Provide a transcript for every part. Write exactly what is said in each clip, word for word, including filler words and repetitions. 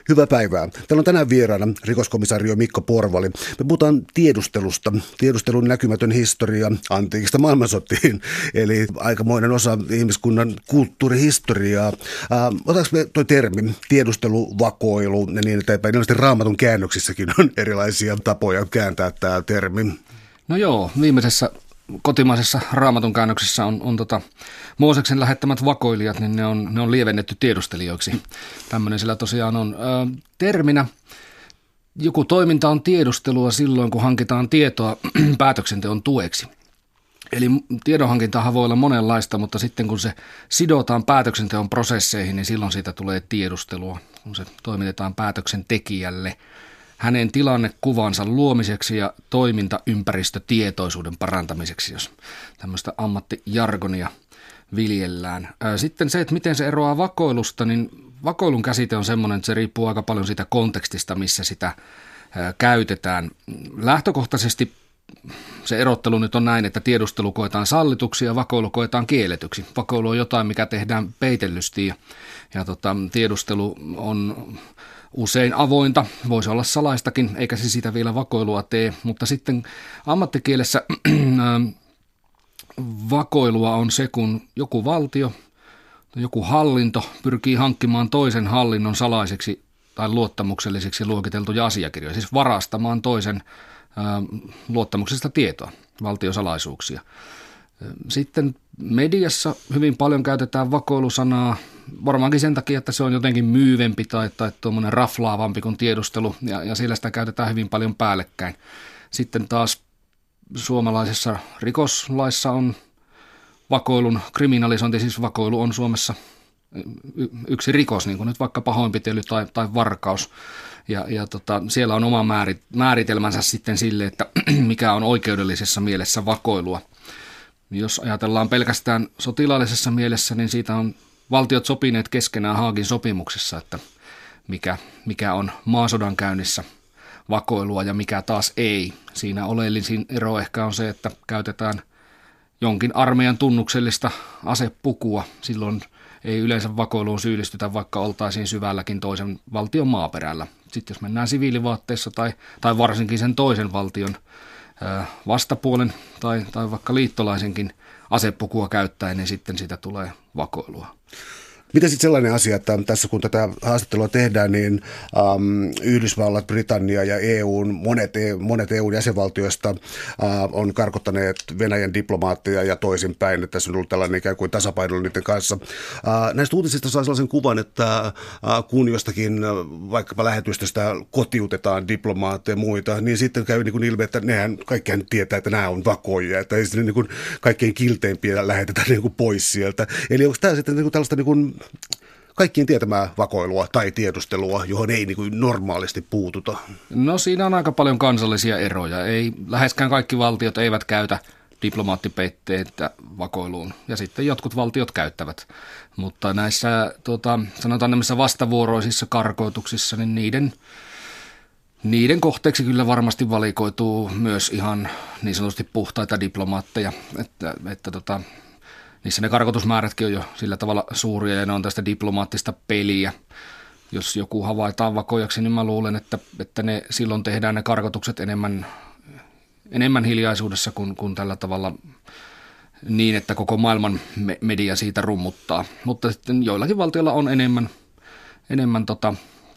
Hyvää päivää. Täällä on tänään vieraana rikoskomisario Mikko Porvali. Me puhutaan tiedustelusta, tiedustelun näkymätön historia antiikista maailmansotiin, eli aikamoinen osa ihmiskunnan kulttuurihistoriaa. Äh, otetaanko me toi termi, tiedusteluvakoilu, niin että ilmeisesti Raamatun käännöksissäkin on erilaisia tapoja kääntää tämä termi? No joo, viimeisessä kotimaisessa Raamatun käännöksessä on, on tota, Mooseksen lähettämät vakoilijat, niin ne on, ne on lievennetty tiedustelijoiksi. Tämmöinen sillä tosiaan on. Ö, terminä joku toiminta on tiedustelua silloin, kun hankitaan tietoa päätöksenteon tueksi. Eli tiedonhankintahan voi olla monenlaista, mutta sitten kun se sidotaan päätöksenteon prosesseihin, niin silloin siitä tulee tiedustelua, kun se toimitetaan päätöksentekijälle hänen tilannekuvansa luomiseksi ja toimintaympäristötietoisuuden parantamiseksi, jos tämmöistä ammattijargonia viljellään. Sitten se, että miten se eroaa vakoilusta, niin vakoilun käsite on semmoinen, että se riippuu aika paljon siitä kontekstista, missä sitä käytetään. Lähtökohtaisesti se erottelu nyt on näin, että tiedustelu koetaan sallituksi ja vakoilu koetaan kielletyksi. Vakoilu on jotain, mikä tehdään peitellysti ja, ja tota, tiedustelu on usein avointa, voisi olla salaistakin, eikä se sitä vielä vakoilua tee, mutta sitten ammattikielessä vakoilua on se, kun joku valtio, joku hallinto pyrkii hankkimaan toisen hallinnon salaiseksi tai luottamuksellisiksi luokiteltuja asiakirjoja, siis varastamaan toisen luottamuksellista tietoa, valtiosalaisuuksia. Sitten mediassa hyvin paljon käytetään vakoilusanaa, varmaankin sen takia, että se on jotenkin myyvempi tai, tai tuommoinen raflaavampi kuin tiedustelu, ja, ja sillä sitä käytetään hyvin paljon päällekkäin. Sitten taas suomalaisessa rikoslaissa on vakoilun kriminalisointi, siis vakoilu on Suomessa y- yksi rikos, niin kuin nyt vaikka pahoinpitely tai, tai varkaus. Ja, ja tota, siellä on oma määrit, määritelmänsä sitten sille, että mikä on oikeudellisessa mielessä vakoilua. Jos ajatellaan pelkästään sotilaallisessa mielessä, niin siitä on valtiot sopineet keskenään Haagin sopimuksessa, että mikä, mikä on maasodan käynnissä vakoilua ja mikä taas ei. Siinä oleellisin ero ehkä on se, että käytetään jonkin armeijan tunnuksellista asepukua. Silloin ei yleensä vakoiluun syyllistytä, vaikka oltaisiin syvälläkin toisen valtion maaperällä. Sitten jos mennään siviilivaatteessa tai, tai varsinkin sen toisen valtion vastapuolen tai, tai vaikka liittolaisenkin asepukua käyttäen, niin sitten siitä tulee vakoilua. Mitä sitten sellainen asia, että tässä kun tätä haastattelua tehdään, niin ähm, Yhdysvallat, Britannia ja E U:n, monet, monet E U:n jäsenvaltioista äh, on karkottaneet Venäjän diplomaatteja ja toisinpäin, että tässä on ollut tällainen ikään kuin tasapaino niiden kanssa. Äh, näistä uutisista saa sellaisen kuvan, että äh, kun jostakin äh, vaikkapa lähetystöstä kotiutetaan diplomaatteja ja muita, niin sitten käy niin kuin ilme, että nehän kaikkihan tietää, että nämä on vakoijia, että ei sitten niin kuin kaikkein kilteimpiä lähetetään niin kuin pois sieltä. Eli onko tämä sitten niin kuin tällaista niin kuin kaikkien tietämää vakoilua tai tiedustelua, johon ei niin kuin normaalisti puututa? No siinä on aika paljon kansallisia eroja. Ei, läheskään kaikki valtiot eivät käytä diplomaattipeitteitä vakoiluun ja sitten jotkut valtiot käyttävät. Mutta näissä tota, sanotaan näissä vastavuoroisissa karkoituksissa, niin niiden, niiden kohteeksi kyllä varmasti valikoituu myös ihan niin sanotusti puhtaita diplomaatteja, että, että tota, niissä ne karkotusmäärätkin on jo sillä tavalla suuria ja ne on tästä diplomaattista peliä. Jos joku havaitaan vakoijaksi, niin mä luulen, että, että ne silloin tehdään ne karkotukset enemmän, enemmän hiljaisuudessa kuin, kuin tällä tavalla niin, että koko maailman media siitä rummuttaa. Mutta sitten joillakin valtioilla on enemmän, enemmän, tota,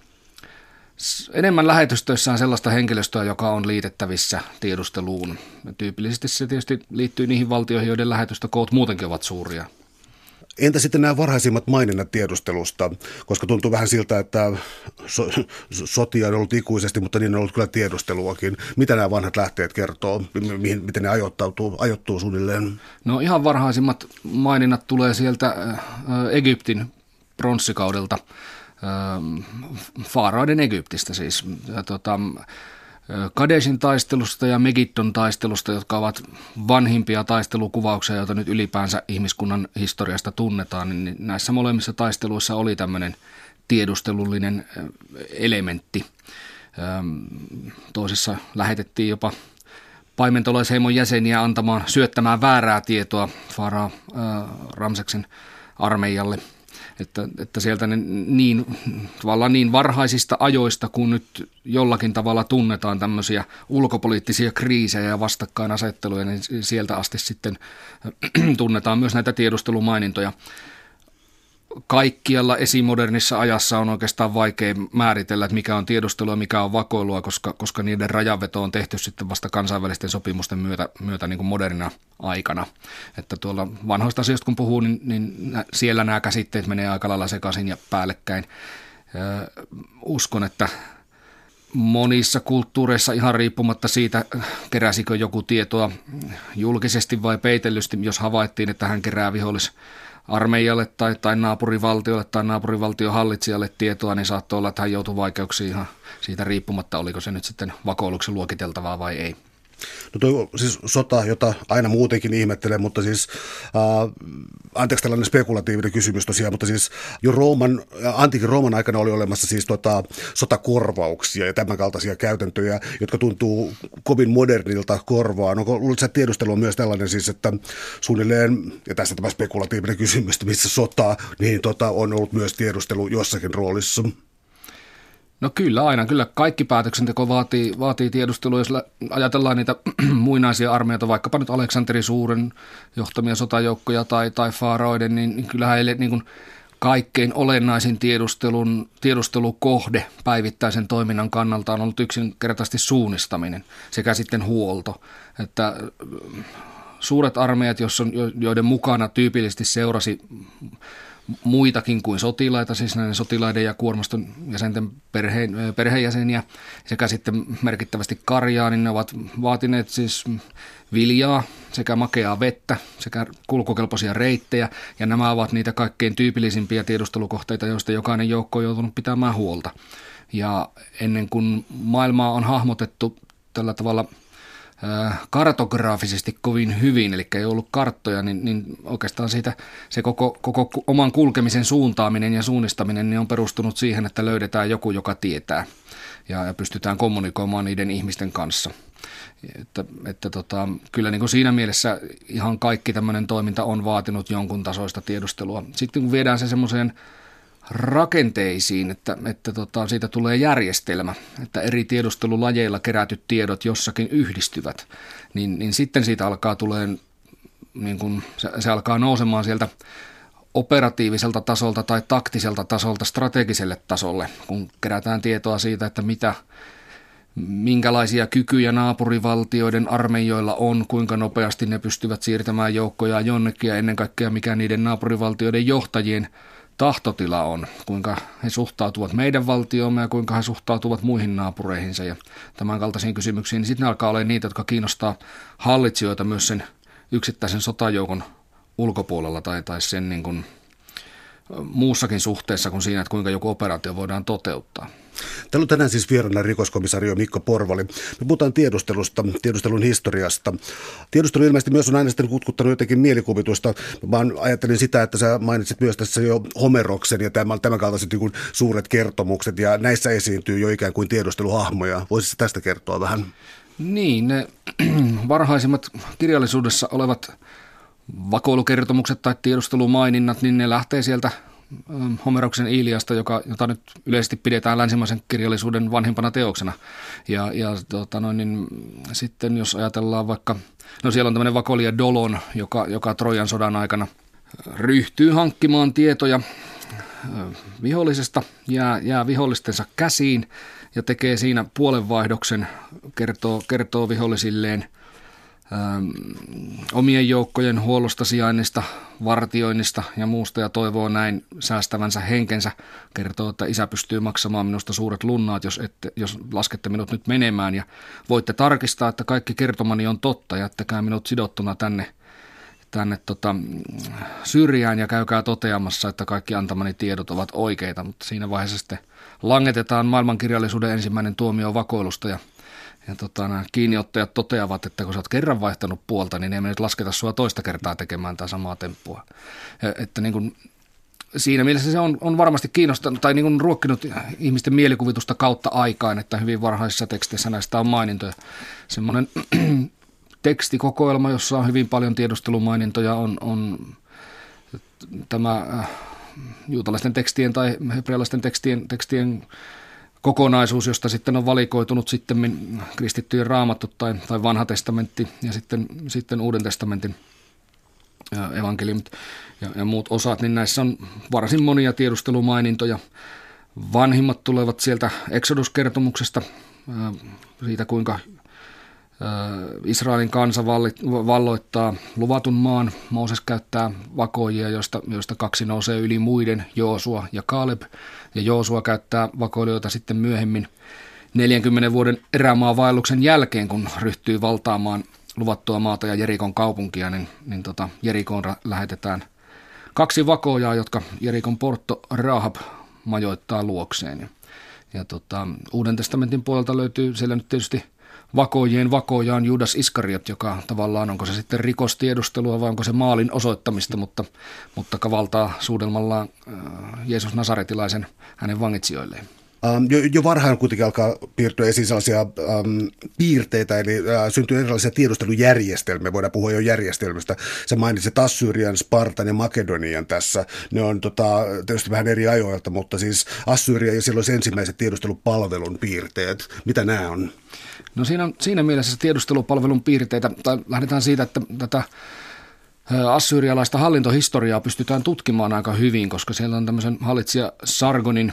enemmän lähetystöissään sellaista henkilöstöä, joka on liitettävissä tiedusteluun. Ja tyypillisesti se tietysti liittyy niihin valtioihin, joiden lähetystökoot muutenkin ovat suuria. Entä sitten nämä varhaisimmat maininnat tiedustelusta, koska tuntuu vähän siltä, että so, sotia on ollut ikuisesti, mutta niin on ollut kyllä tiedusteluakin. Mitä nämä vanhat lähteet kertoo, mihin, miten ne ajoittautuu, ajoittuu suunnilleen? No ihan varhaisimmat maininnat tulee sieltä äh, Egyptin pronssikaudelta, äh, Faaraoiden Egyptistä siis. Ja, tota, Kadeshin taistelusta ja Megiddon taistelusta, jotka ovat vanhimpia taistelukuvauksia, joita nyt ylipäänsä ihmiskunnan historiasta tunnetaan, niin näissä molemmissa taisteluissa oli tämmöinen tiedustelullinen elementti. Toisissa lähetettiin jopa paimentolaisheimon jäseniä antamaan, syöttämään väärää tietoa Faraa Ramseksen armeijalle. että, että sieltä ne niin, tavallaan niin varhaisista ajoista, kun nyt jollakin tavalla tunnetaan tämmöisiä ulkopoliittisia kriisejä ja vastakkainasetteluja, niin sieltä asti sitten tunnetaan myös näitä tiedustelumainintoja. Kaikkialla esimodernissa ajassa on oikeastaan vaikea määritellä, että mikä on tiedustelua ja mikä on vakoilua, koska, koska niiden rajanveto on tehty sitten vasta kansainvälisten sopimusten myötä, myötä niin kuin modernina aikana. Että tuolla vanhoista asioista kun puhuu, niin, niin siellä nämä käsitteet menee aika lailla sekaisin ja päällekkäin. Ö, uskon, että monissa kulttuureissa ihan riippumatta siitä, keräsikö joku tietoa julkisesti vai peitellysti, jos havaittiin, että hän kerää vihollis armeijalle tai, tai naapurivaltiolle tai naapurivaltion hallitsijalle tietoa, niin saattoi olla, että hän joutui vaikeuksiin ihan siitä riippumatta, oliko se nyt sitten vakoiluksi luokiteltavaa vai ei. No tuo siis sota, jota aina muutenkin ihmettelee, mutta siis, äh, anteeksi tällainen spekulatiivinen kysymys tosiaan, mutta siis jo Rooman, antiikin Rooman aikana oli olemassa siis tota, sotakorvauksia ja tämän kaltaisia käytäntöjä, jotka tuntuu kovin modernilta korvaan. Onko luulet sä, tiedustelu on myös tällainen siis, että suunnilleen, ja tässä tämä spekulatiivinen kysymys, missä sota, niin tota, on ollut myös tiedustelu jossakin roolissa? No kyllä aina, kyllä kaikki päätöksenteko vaatii, vaatii tiedustelua, jos ajatellaan niitä muinaisia armeijoita, vaikkapa nyt Aleksanteri Suuren johtamia sotajoukkoja tai, tai faraoiden, niin, niin kyllähän heille niin kuin kaikkein olennaisin tiedustelun, tiedustelukohde päivittäisen toiminnan kannalta on ollut yksinkertaisesti suunnistaminen sekä sitten huolto, että suuret armeijat, joiden mukana tyypillisesti seurasi muitakin kuin sotilaita, siis näiden sotilaiden ja kuormaston jäsenten perheen, perheenjäseniä sekä sitten merkittävästi karjaa, niin ne ovat vaatineet siis viljaa sekä makeaa vettä sekä kulkukelpoisia reittejä, ja nämä ovat niitä kaikkein tyypillisimpiä tiedustelukohteita, joista jokainen joukko on joutunut pitämään huolta. Ja ennen kuin maailmaa on hahmotettu tällä tavalla kartograafisesti kovin hyvin, eli ei ollut karttoja, niin, niin oikeastaan siitä se koko, koko oman kulkemisen suuntaaminen ja suunnistaminen niin on perustunut siihen, että löydetään joku, joka tietää ja, ja pystytään kommunikoimaan niiden ihmisten kanssa. Että, että tota, kyllä niin kuin siinä mielessä ihan kaikki tämmöinen toiminta on vaatinut jonkun tasoista tiedustelua. Sitten kun viedään se semmoiseen rakenteisiin, että, että tota, siitä tulee järjestelmä, että eri tiedustelulajeilla kerätyt tiedot jossakin yhdistyvät, niin, niin sitten siitä alkaa tulee, niin kun se, se alkaa nousemaan sieltä operatiiviselta tasolta tai taktiselta tasolta strategiselle tasolle, kun kerätään tietoa siitä, että mitä, minkälaisia kykyjä naapurivaltioiden armeijoilla on, kuinka nopeasti ne pystyvät siirtämään joukkoja jonnekin ja ennen kaikkea mikä niiden naapurivaltioiden johtajien tahtotila on, kuinka he suhtautuvat meidän valtioomme ja kuinka he suhtautuvat muihin naapureihinsa ja tämän kaltaisiin kysymyksiin, niin sitten ne alkaa olla niitä, jotka kiinnostaa hallitsijoita myös sen yksittäisen sotajoukon ulkopuolella tai, tai sen niin kuin muussakin suhteessa kuin siinä, että kuinka joku operaatio voidaan toteuttaa. Täällä on tänään siis vieraana rikoskomisario Mikko Porvali. Me puhutaan tiedustelusta, tiedustelun historiasta. Tiedustelu ilmeisesti myös on aina sitten kutkuttanut jotenkin mielikuvitusta. Mä ajattelin sitä, että sä mainitsit myös tässä jo Homeroksen ja tämän, tämän kaltaiset niin kuin suuret kertomukset, ja näissä esiintyy jo ikään kuin tiedusteluhahmoja. Voisitko tästä kertoa vähän? Niin, ne varhaisimmat kirjallisuudessa olevat vakoilukertomukset tai tiedustelumaininnat, niin ne lähtee sieltä Homeroksen Iliasta, joka, jota nyt yleisesti pidetään länsimaisen kirjallisuuden vanhimpana teoksena. Ja, ja tota noin, niin, sitten jos ajatellaan vaikka, no siellä on tämmöinen vakoilija Dolon, joka, joka Trojan sodan aikana ryhtyy hankkimaan tietoja vihollisesta, jää, jää vihollistensa käsiin ja tekee siinä puolenvaihdoksen, kertoo, kertoo vihollisilleen Ähm, omien joukkojen huollosta, sijainnista, vartioinnista ja muusta ja toivoo näin säästävänsä henkensä. Kertoo, että isä pystyy maksamaan minusta suuret lunnaat, jos, ette, jos laskette minut nyt menemään ja voitte tarkistaa, että kaikki kertomani on totta. Jättäkää minut sidottuna tänne, tänne tota, syrjään ja käykää toteamassa, että kaikki antamani tiedot ovat oikeita. Mutta siinä vaiheessa sitten langetetaan maailmankirjallisuuden ensimmäinen tuomio vakoilusta ja Ja tota, nämä kiinniottajat toteavat, että kun sä oot kerran vaihtanut puolta, niin ei me nyt lasketa sua toista kertaa tekemään tätä samaa temppua. Että niin kuin, siinä mielessä se on, on varmasti kiinnostanut tai niin kuin ruokkinut ihmisten mielikuvitusta kautta aikaan, että hyvin varhaisissa teksteissä näistä on mainintoja. Semmoinen tekstikokoelma, jossa on hyvin paljon tiedustelumainintoja, on, on tämä juutalaisten tekstien tai hebrealaisten tekstien, tekstien kokonaisuus, josta sitten on valikoitunut sitten kristittyjen raamattu tai, tai vanha testamentti ja sitten, sitten uuden testamentin evankeliumit ja, ja muut osat, niin näissä on varsin monia tiedustelumainintoja. Vanhimmat tulevat sieltä Exodus-kertomuksesta, siitä kuinka Israelin kansa valloittaa luvatun maan. Mooses käyttää vakoijia, joista, joista kaksi nousee yli muiden, Joosua ja Kaaleb. Ja Joosua käyttää vakoilijoita sitten myöhemmin neljänkymmenen vuoden erämaavaelluksen jälkeen, kun ryhtyy valtaamaan luvattua maata ja Jerikon kaupunkia, niin, niin tota, Jerikoon lähetetään kaksi vakoojaa, jotka Jerikon portto Rahab majoittaa luokseen. Ja, ja tota, Uuden testamentin puolelta löytyy siellä nyt tietysti vakoojien vakoojaan Judas Iskariot, joka tavallaan, onko se sitten rikostiedustelua vai onko se maalin osoittamista, mutta, mutta kavaltaa suudelmallaan äh, Jeesus Nasaretilaisen hänen vangitsijoilleen. Um, jo, jo varhain kuitenkin alkaa piirtyä esiin sellaisia um, piirteitä, eli uh, syntyy erilaisia tiedustelujärjestelmiä, voidaan puhua jo järjestelmistä. Sä mainitsit Assyrian, Spartan ja Makedonian tässä. Ne on tota, tietysti vähän eri ajoilta, mutta siis Assyria ja silloin ensimmäiset tiedustelupalvelun piirteet. Mitä nämä on? No siinä, siinä mielessä tiedustelupalvelun piirteitä, tai lähdetään siitä, että tätä assyrialaista hallintohistoriaa pystytään tutkimaan aika hyvin, koska siellä on tämmöisen hallitsija Sargonin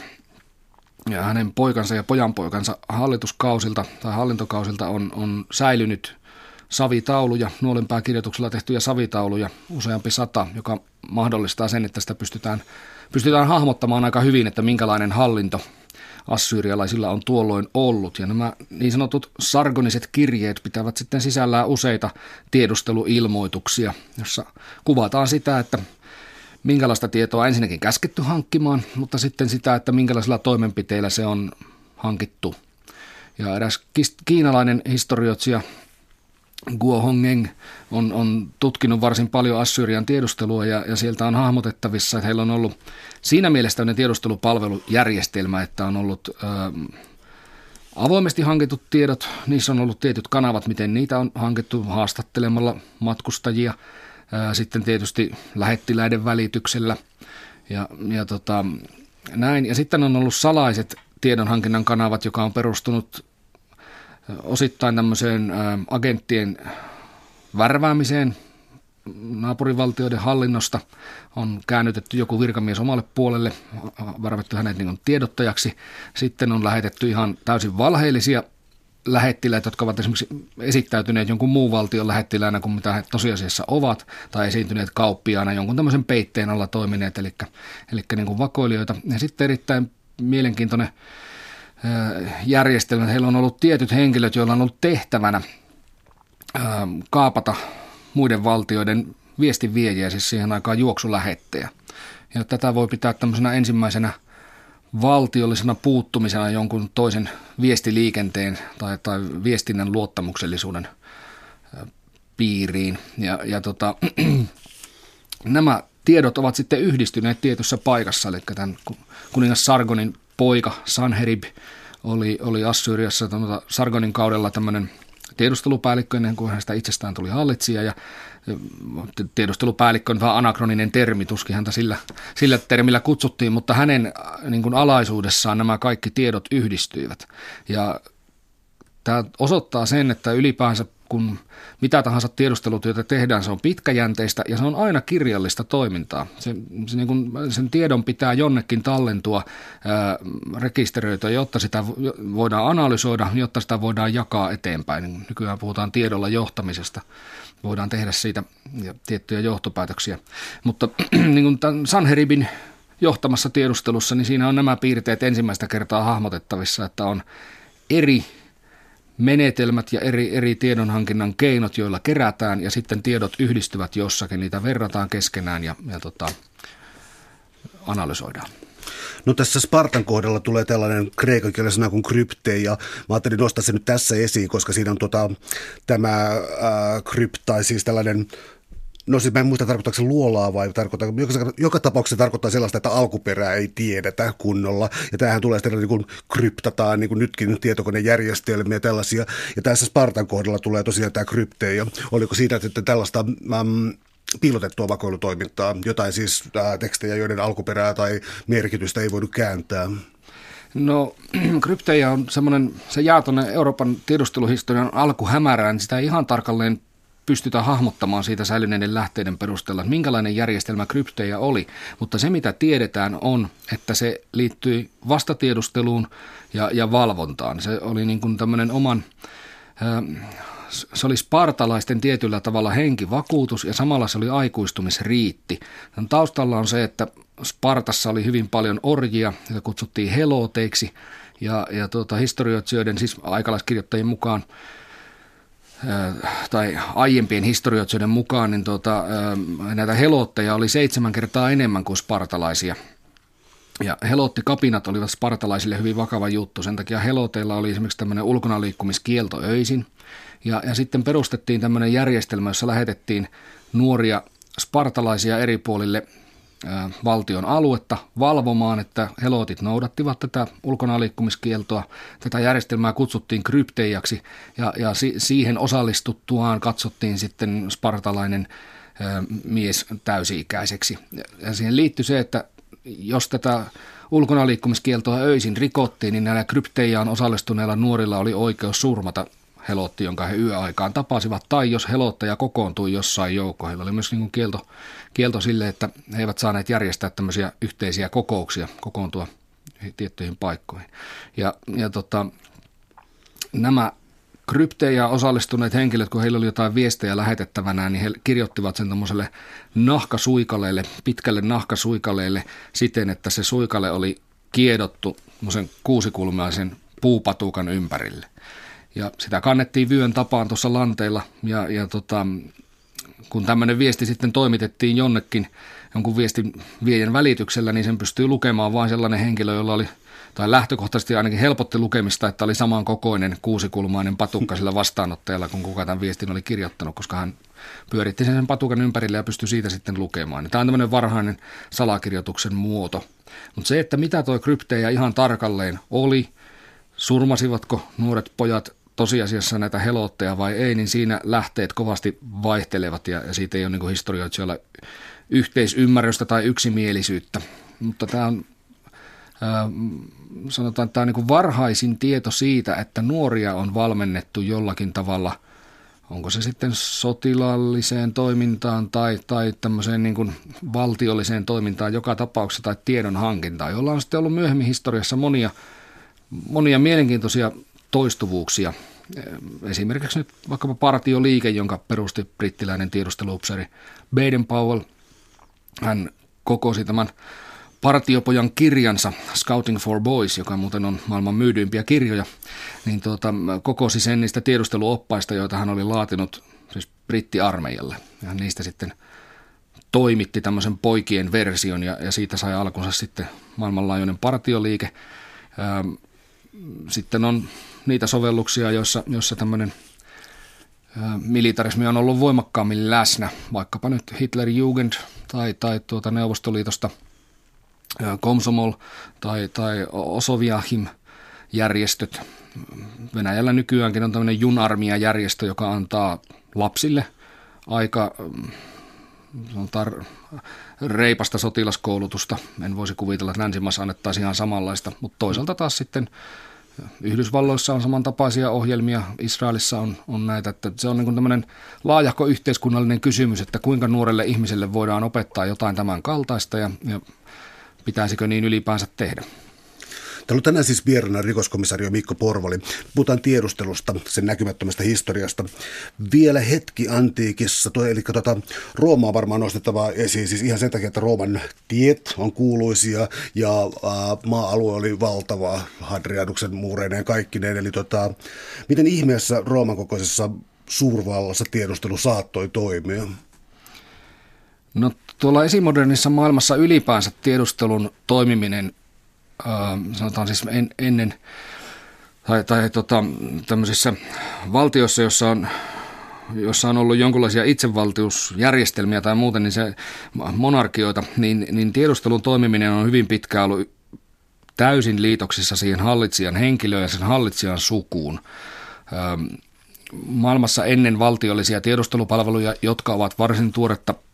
ja hänen poikansa ja pojanpoikansa hallituskausilta tai hallintokausilta on, on säilynyt savitauluja, nuolenpääkirjoituksella tehtyjä savitauluja, useampi sata, joka mahdollistaa sen, että sitä pystytään, pystytään hahmottamaan aika hyvin, että minkälainen hallinto assyrialaisilla on tuolloin ollut. Ja nämä niin sanotut sargoniset kirjeet pitävät sitten sisällään useita tiedusteluilmoituksia, jossa kuvataan sitä, että minkälaista tietoa on ensinnäkin käsketty hankkimaan, mutta sitten sitä, että minkälaisilla toimenpiteillä se on hankittu. Ja eräs kiinalainen historioitsija Guo Hongeng on, on tutkinut varsin paljon Assyrian tiedustelua ja, ja sieltä on hahmotettavissa, että heillä on ollut siinä mielessä tämmöinen tiedustelupalvelujärjestelmä, että on ollut ä, avoimesti hankitut tiedot, niissä on ollut tietyt kanavat, miten niitä on hankittu haastattelemalla matkustajia, ä, sitten tietysti lähettiläiden välityksellä ja, ja tota, näin. Ja sitten on ollut salaiset tiedonhankinnan kanavat, joka on perustunut osittain tämmöiseen agenttien värväämiseen naapurivaltioiden hallinnosta. On käännytetty joku virkamies omalle puolelle, värvätty hänet niin kuin tiedottajaksi. Sitten on lähetetty ihan täysin valheellisia lähettiläitä, jotka ovat esimerkiksi esittäytyneet jonkun muun valtion lähettiläänä kuin mitä he tosiasiassa ovat, tai esiintyneet kauppiaana jonkun tämmöisen peitteen alla toimineet, eli, eli niin kuin vakoilijoita. Ja sitten erittäin mielenkiintoinen järjestelmät. Heillä on ollut tietyt henkilöt, joilla on ollut tehtävänä kaapata muiden valtioiden viestinviejiä, siis siihen aikaan juoksulähettejä. Ja tätä voi pitää tämmöisenä ensimmäisenä valtiollisena puuttumisena jonkun toisen viestiliikenteen tai, tai viestinnän luottamuksellisuuden piiriin. Ja, ja tota, nämä tiedot ovat sitten yhdistyneet tietyssä paikassa, eli tämän kuningas Sargonin poika Sanherib oli, oli Assyriassa Sargonin kaudella tämmöinen tiedustelupäällikkö ennen kuin hänestä itsestään tuli hallitsija, ja tiedustelupäällikkö on vähän anakroninen termi, tuskin häntä sillä, sillä termillä kutsuttiin, mutta hänen niin kuin alaisuudessaan nämä kaikki tiedot yhdistyivät. Ja tämä osoittaa sen, että ylipäänsä kun mitä tahansa tiedustelutyötä tehdään, se on pitkäjänteistä ja se on aina kirjallista toimintaa. Se, se niin kuin, sen tiedon pitää jonnekin tallentua, ää, rekisteröityä, jotta sitä voidaan analysoida, jotta sitä voidaan jakaa eteenpäin. Nykyään puhutaan tiedolla johtamisesta. Voidaan tehdä siitä tiettyjä johtopäätöksiä. Mutta niin kuin tämän Sanheribin johtamassa tiedustelussa, niin siinä on nämä piirteet ensimmäistä kertaa hahmotettavissa, että on eri menetelmät ja eri, eri tiedonhankinnan keinot, joilla kerätään ja sitten tiedot yhdistyvät jossakin, niitä verrataan keskenään ja, ja tota, analysoidaan. No tässä Spartan kohdalla tulee tällainen kreikan kielen sana kuin krypte, ja mä ajattelin nostaa se nyt tässä esiin, koska siinä on tota, tämä ää, kryptai, siis tällainen. No siis mä en muista, tarkoittaako se luolaa vai tarkoittaa, joka, joka tapauksessa tarkoittaa sellaista, että alkuperää ei tiedetä kunnolla. Ja tämähän tulee sitten niin kuin kryptataan, niin kuin nytkin tietokonejärjestelmiä ja tällaisia. Ja tässä Spartan kohdalla tulee tosiaan tämä krypte. Ja oliko siitä, että tällaista äm, piilotettua vakoilutoimintaa, jotain siis ää, tekstejä, joiden alkuperää tai merkitystä ei voinut kääntää? No kryptejä on semmoinen, se jää tuonne Euroopan tiedusteluhistorian alkuhämärään, niin sitä ei ihan tarkalleen pystytään hahmottamaan siitä säilyneiden lähteiden perusteella, että minkälainen järjestelmä kryptejä oli, mutta se mitä tiedetään on, että se liittyi vastatiedusteluun ja, ja valvontaan. Se oli niin kuin tämmöinen oman, se oli spartalaisten tietyllä tavalla henkivakuutus ja samalla se oli aikuistumisriitti. Tämän taustalla on se, että Spartassa oli hyvin paljon orjia, joita kutsuttiin heloteiksi ja, ja tuota, historioitsijoiden, siis aikalaiskirjoittajien mukaan, tai aiempien historioitsijoiden mukaan, niin tuota, näitä helotteja oli seitsemän kertaa enemmän kuin spartalaisia. Ja helottikapinat olivat spartalaisille hyvin vakava juttu. Sen takia heloteilla oli esimerkiksi tämmöinen ulkonaliikkumiskielto öisin. Ja, ja sitten perustettiin tämmöinen järjestelmä, jossa lähetettiin nuoria spartalaisia eri puolille ä, valtion aluetta valvomaan, että helotit noudattivat tätä ulkonaliikkumiskieltoa. Tätä järjestelmää kutsuttiin krypteijaksi ja, ja si, siihen osallistuttuaan katsottiin sitten spartalainen ä, mies täysi-ikäiseksi. Ja siihen liittyi se, että jos tätä ulkonaliikkumiskieltoa öisin rikottiin, niin näillä krypteijaan osallistuneilla nuorilla oli oikeus surmata helotti, jonka he yöaikaan tapasivat, tai jos helottaja kokoontui jossain joukkoon. Heillä oli myös niin kuin kielto, kielto sille, että he eivät saaneet järjestää tämmöisiä yhteisiä kokouksia, kokoontua tiettyihin paikkoihin. Ja, ja tota, nämä kryptejä osallistuneet henkilöt, kun heillä oli jotain viestejä lähetettävänä, niin he kirjoittivat sen tämmöiselle nahkasuikaleelle, pitkälle nahkasuikaleelle siten, että se suikale oli kiedottu semmoisen kuusikulmaisen puupatukan ympärille. Ja sitä kannettiin vyön tapaan tuossa lanteilla ja, ja tota, kun tämmöinen viesti sitten toimitettiin jonnekin jonkun viestin viejän välityksellä, niin sen pystyy lukemaan vain sellainen henkilö, jolla oli, tai lähtökohtaisesti ainakin helpotti lukemista, että oli samankokoinen kuusikulmainen patukka sillä vastaanottajalla, kun kuka tämän viestin oli kirjoittanut, koska hän pyöritti sen, sen patukan ympärille ja pystyi siitä sitten lukemaan. Tämä on tämmöinen varhainen salakirjoituksen muoto. Mutta se, että mitä tuo krypteja ihan tarkalleen oli, surmasivatko nuoret pojat tosiasiassa näitä helotteja vai ei, niin siinä lähteet kovasti vaihtelevat ja, ja siitä ei ole niin kuin historioitsijoilla yhteisymmärrystä tai yksimielisyyttä. Mutta tämä on, ää, sanotaan, että tämä on niin kuin varhaisin tieto siitä, että nuoria on valmennettu jollakin tavalla, onko se sitten sotilaalliseen toimintaan tai, tai tämmöiseen niin kuin valtiolliseen toimintaan joka tapauksessa tai tiedon hankintaan, jolla on sitten ollut myöhemmin historiassa monia, monia mielenkiintoisia toistuvuuksia. Esimerkiksi nyt vaikkapa partioliike, jonka perusti brittiläinen tiedusteluupseeri Baden-Powell. Hän kokosi tämän partiopojan kirjansa Scouting for Boys, joka muuten on maailman myydyimpiä kirjoja, niin tuota, kokosi sen niistä tiedusteluoppaista, joita hän oli laatinut siis brittiarmeijalle. Ja niistä sitten toimitti tämmöisen poikien version ja, ja siitä sai alkunsa sitten maailmanlaajuinen partioliike. Sitten on niitä sovelluksia, joissa, joissa tämmöinen militarismi on ollut voimakkaammin läsnä, vaikkapa nyt Hitlerjugend tai, tai tuota Neuvostoliitosta Komsomol tai, tai Osoviahim-järjestöt. Venäjällä nykyäänkin on tämmöinen Junarmia-järjestö, joka antaa lapsille aika sanotaan, reipasta sotilaskoulutusta. En voisi kuvitella, että länsimaissa annettaisiin ihan samanlaista, mutta toisaalta taas sitten Yhdysvalloissa on samantapaisia ohjelmia, Israelissa on, on näitä, että se on niin kuin tämmöinen laajahko yhteiskunnallinen kysymys, että kuinka nuorelle ihmiselle voidaan opettaa jotain tämän kaltaista ja, ja pitäisikö niin ylipäänsä tehdä. Täällä on tänään siis vieraana rikoskomisario Mikko Porvali. Puhutaan tiedustelusta, sen näkymättömästä historiasta. Vielä hetki antiikissa, toi, eli tuota, Rooma on varmaan nostettava esiin, siis ihan sen takia, että Rooman tiet on kuuluisia ja ää, maa-alue oli valtava Hadrianuksen muureineen kaikkineen. Eli tota, miten ihmeessä Rooman kokoisessa suurvallassa tiedustelu saattoi toimia? No tuolla esimodernissa maailmassa ylipäänsä tiedustelun toimiminen sanotaan siis en, ennen tai, tai tota, tämmöisissä valtioissa, jossa on, jossa on ollut jonkinlaisia itsevaltiusjärjestelmiä tai muuten, niin se monarkioita, niin, niin tiedustelun toimiminen on hyvin pitkään ollut täysin liitoksissa siihen hallitsijan henkilöön ja sen hallitsijan sukuun. Maailmassa ennen valtiollisia tiedustelupalveluja, jotka ovat varsin tuoretta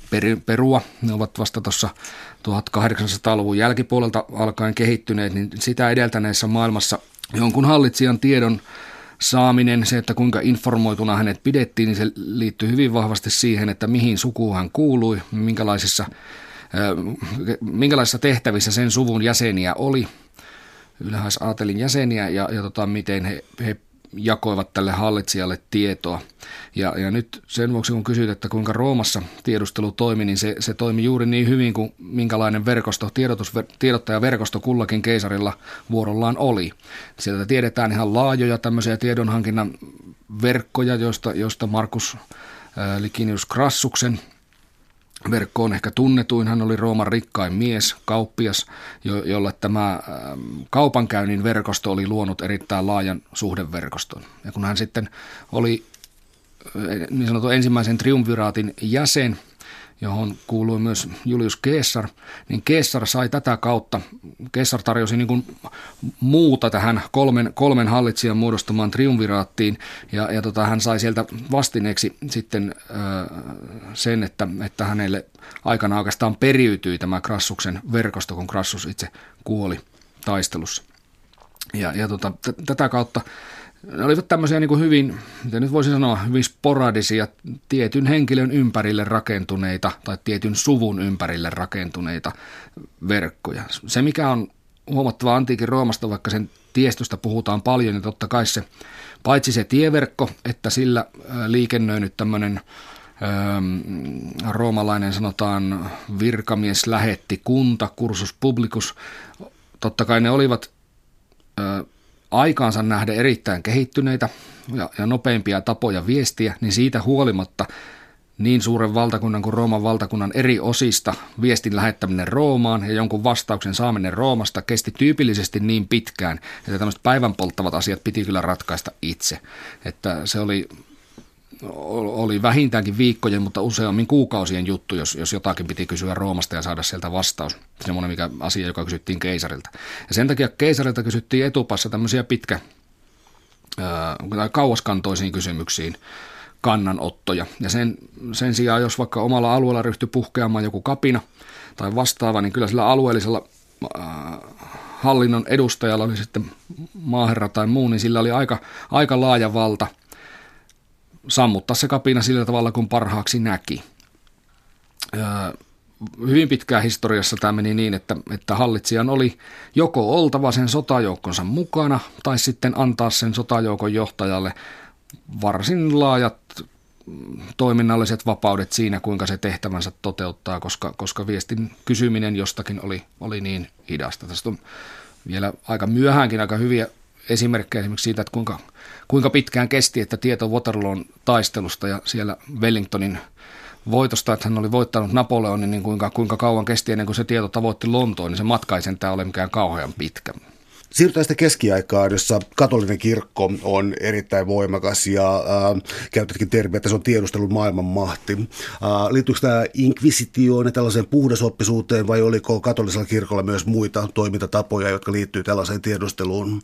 perua. Ne ovat vasta tuossa tuhatkahdeksansataaluvun jälkipuolelta alkaen kehittyneet, niin sitä edeltäneessä maailmassa jonkun hallitsijan tiedon saaminen, se, että kuinka informoituna hänet pidettiin, niin se liittyy hyvin vahvasti siihen, että mihin sukuun hän kuului, minkälaisissa, minkälaisissa tehtävissä sen suvun jäseniä oli, ylhäisaatelin jäseniä, ja, ja tota, miten he, he jakoivat tälle hallitsijalle tietoa. Ja, ja nyt sen vuoksi, kun kysyt, että kuinka Roomassa tiedustelu toimi, niin se, se toimi juuri niin hyvin kuin minkälainen verkosto, tiedotus, tiedottajaverkosto kullakin keisarilla vuorollaan oli. Sieltä tiedetään ihan laajoja tämmöisiä tiedonhankinnan verkkoja, joista, joista Markus Licinius Crassuksen verkko on ehkä tunnetuin. Hän oli Rooman rikkain mies, kauppias, jo, jolle tämä kaupankäynnin verkosto oli luonut erittäin laajan suhdeverkoston. Ja kun hän sitten oli niin sanotun ensimmäisen triumviraatin jäsen, johon kuului myös Julius Caesar, niin Caesar sai tätä kautta, Caesar tarjosi niin kuin muuta tähän kolmen, kolmen hallitsijan muodostamaan triumviraattiin, ja, ja tota, hän sai sieltä vastineeksi sitten ö, sen, että, että hänelle aikana oikeastaan periytyi tämä Crassuksen verkosto, kun Crassus itse kuoli taistelussa. Ja, ja tota, t- tätä kautta ne olivat tämmöisiä niin kuin hyvin, mitä nyt voisin sanoa, hyvin sporadisia, tietyn henkilön ympärille rakentuneita tai tietyn suvun ympärille rakentuneita verkkoja. Se, mikä on huomattava antiikin Roomasta, vaikka sen tiestöstä puhutaan paljon, niin totta kai se, paitsi se tieverkko, että sillä liikennöinyt tämmöinen ö, roomalainen sanotaan virkamies lähetti kunta, cursus publicus, totta kai ne olivat ö, aikaansa nähdä erittäin kehittyneitä ja, ja nopeimpia tapoja viestiä, niin siitä huolimatta niin suuren valtakunnan kuin Rooman valtakunnan eri osista viestin lähettäminen Roomaan ja jonkun vastauksen saaminen Roomasta kesti tyypillisesti niin pitkään, että tämmöiset päivän polttavat asiat piti kyllä ratkaista itse. Että se oli, oli vähintäänkin viikkojen, mutta useammin kuukausien juttu, jos, jos jotakin piti kysyä Roomasta ja saada sieltä vastaus. Semmoinen mikä asia, joka kysyttiin keisarilta. Ja sen takia keisarilta kysyttiin etupassa tämmöisiä pitkä, ää, kauaskantoisiin kysymyksiin kannanottoja. Ja sen, sen sijaan, jos vaikka omalla alueella ryhtyi puhkeamaan joku kapina tai vastaava, niin kyllä sillä alueellisella ää, hallinnon edustajalla oli sitten maaherra tai muu, niin sillä oli aika, aika laaja valta sammuttaa se kapina sillä tavalla, kun parhaaksi näki. Öö, hyvin pitkään historiassa tämä meni niin, että, että hallitsijan oli joko oltava sen sotajoukkonsa mukana tai sitten antaa sen sotajoukon johtajalle varsin laajat toiminnalliset vapaudet siinä, kuinka se tehtävänsä toteuttaa, koska, koska viestin kysyminen jostakin oli, oli niin hidasta. Tästä on vielä aika myöhäänkin aika hyviä esimerkkejä esimerkiksi siitä, että kuinka, kuinka pitkään kesti, että tieto Waterloon taistelusta ja siellä Wellingtonin voitosta, että hän oli voittanut Napoleonin, niin kuinka, kuinka kauan kesti ennen kuin se tieto tavoitti Lontoon, niin se matka ei sentään ole mikään kauhean pitkä. Siirrytään sitten keskiaikaan, jossa katolinen kirkko on erittäin voimakas ja äh, käytätkin termiä, että se on tiedustelun maailmanmahti. Äh, liittyykö tämä inkvisitioon ja tällaiseen puhdasoppisuuteen vai oliko katolisella kirkolla myös muita toimintatapoja, jotka liittyy tällaiseen tiedusteluun?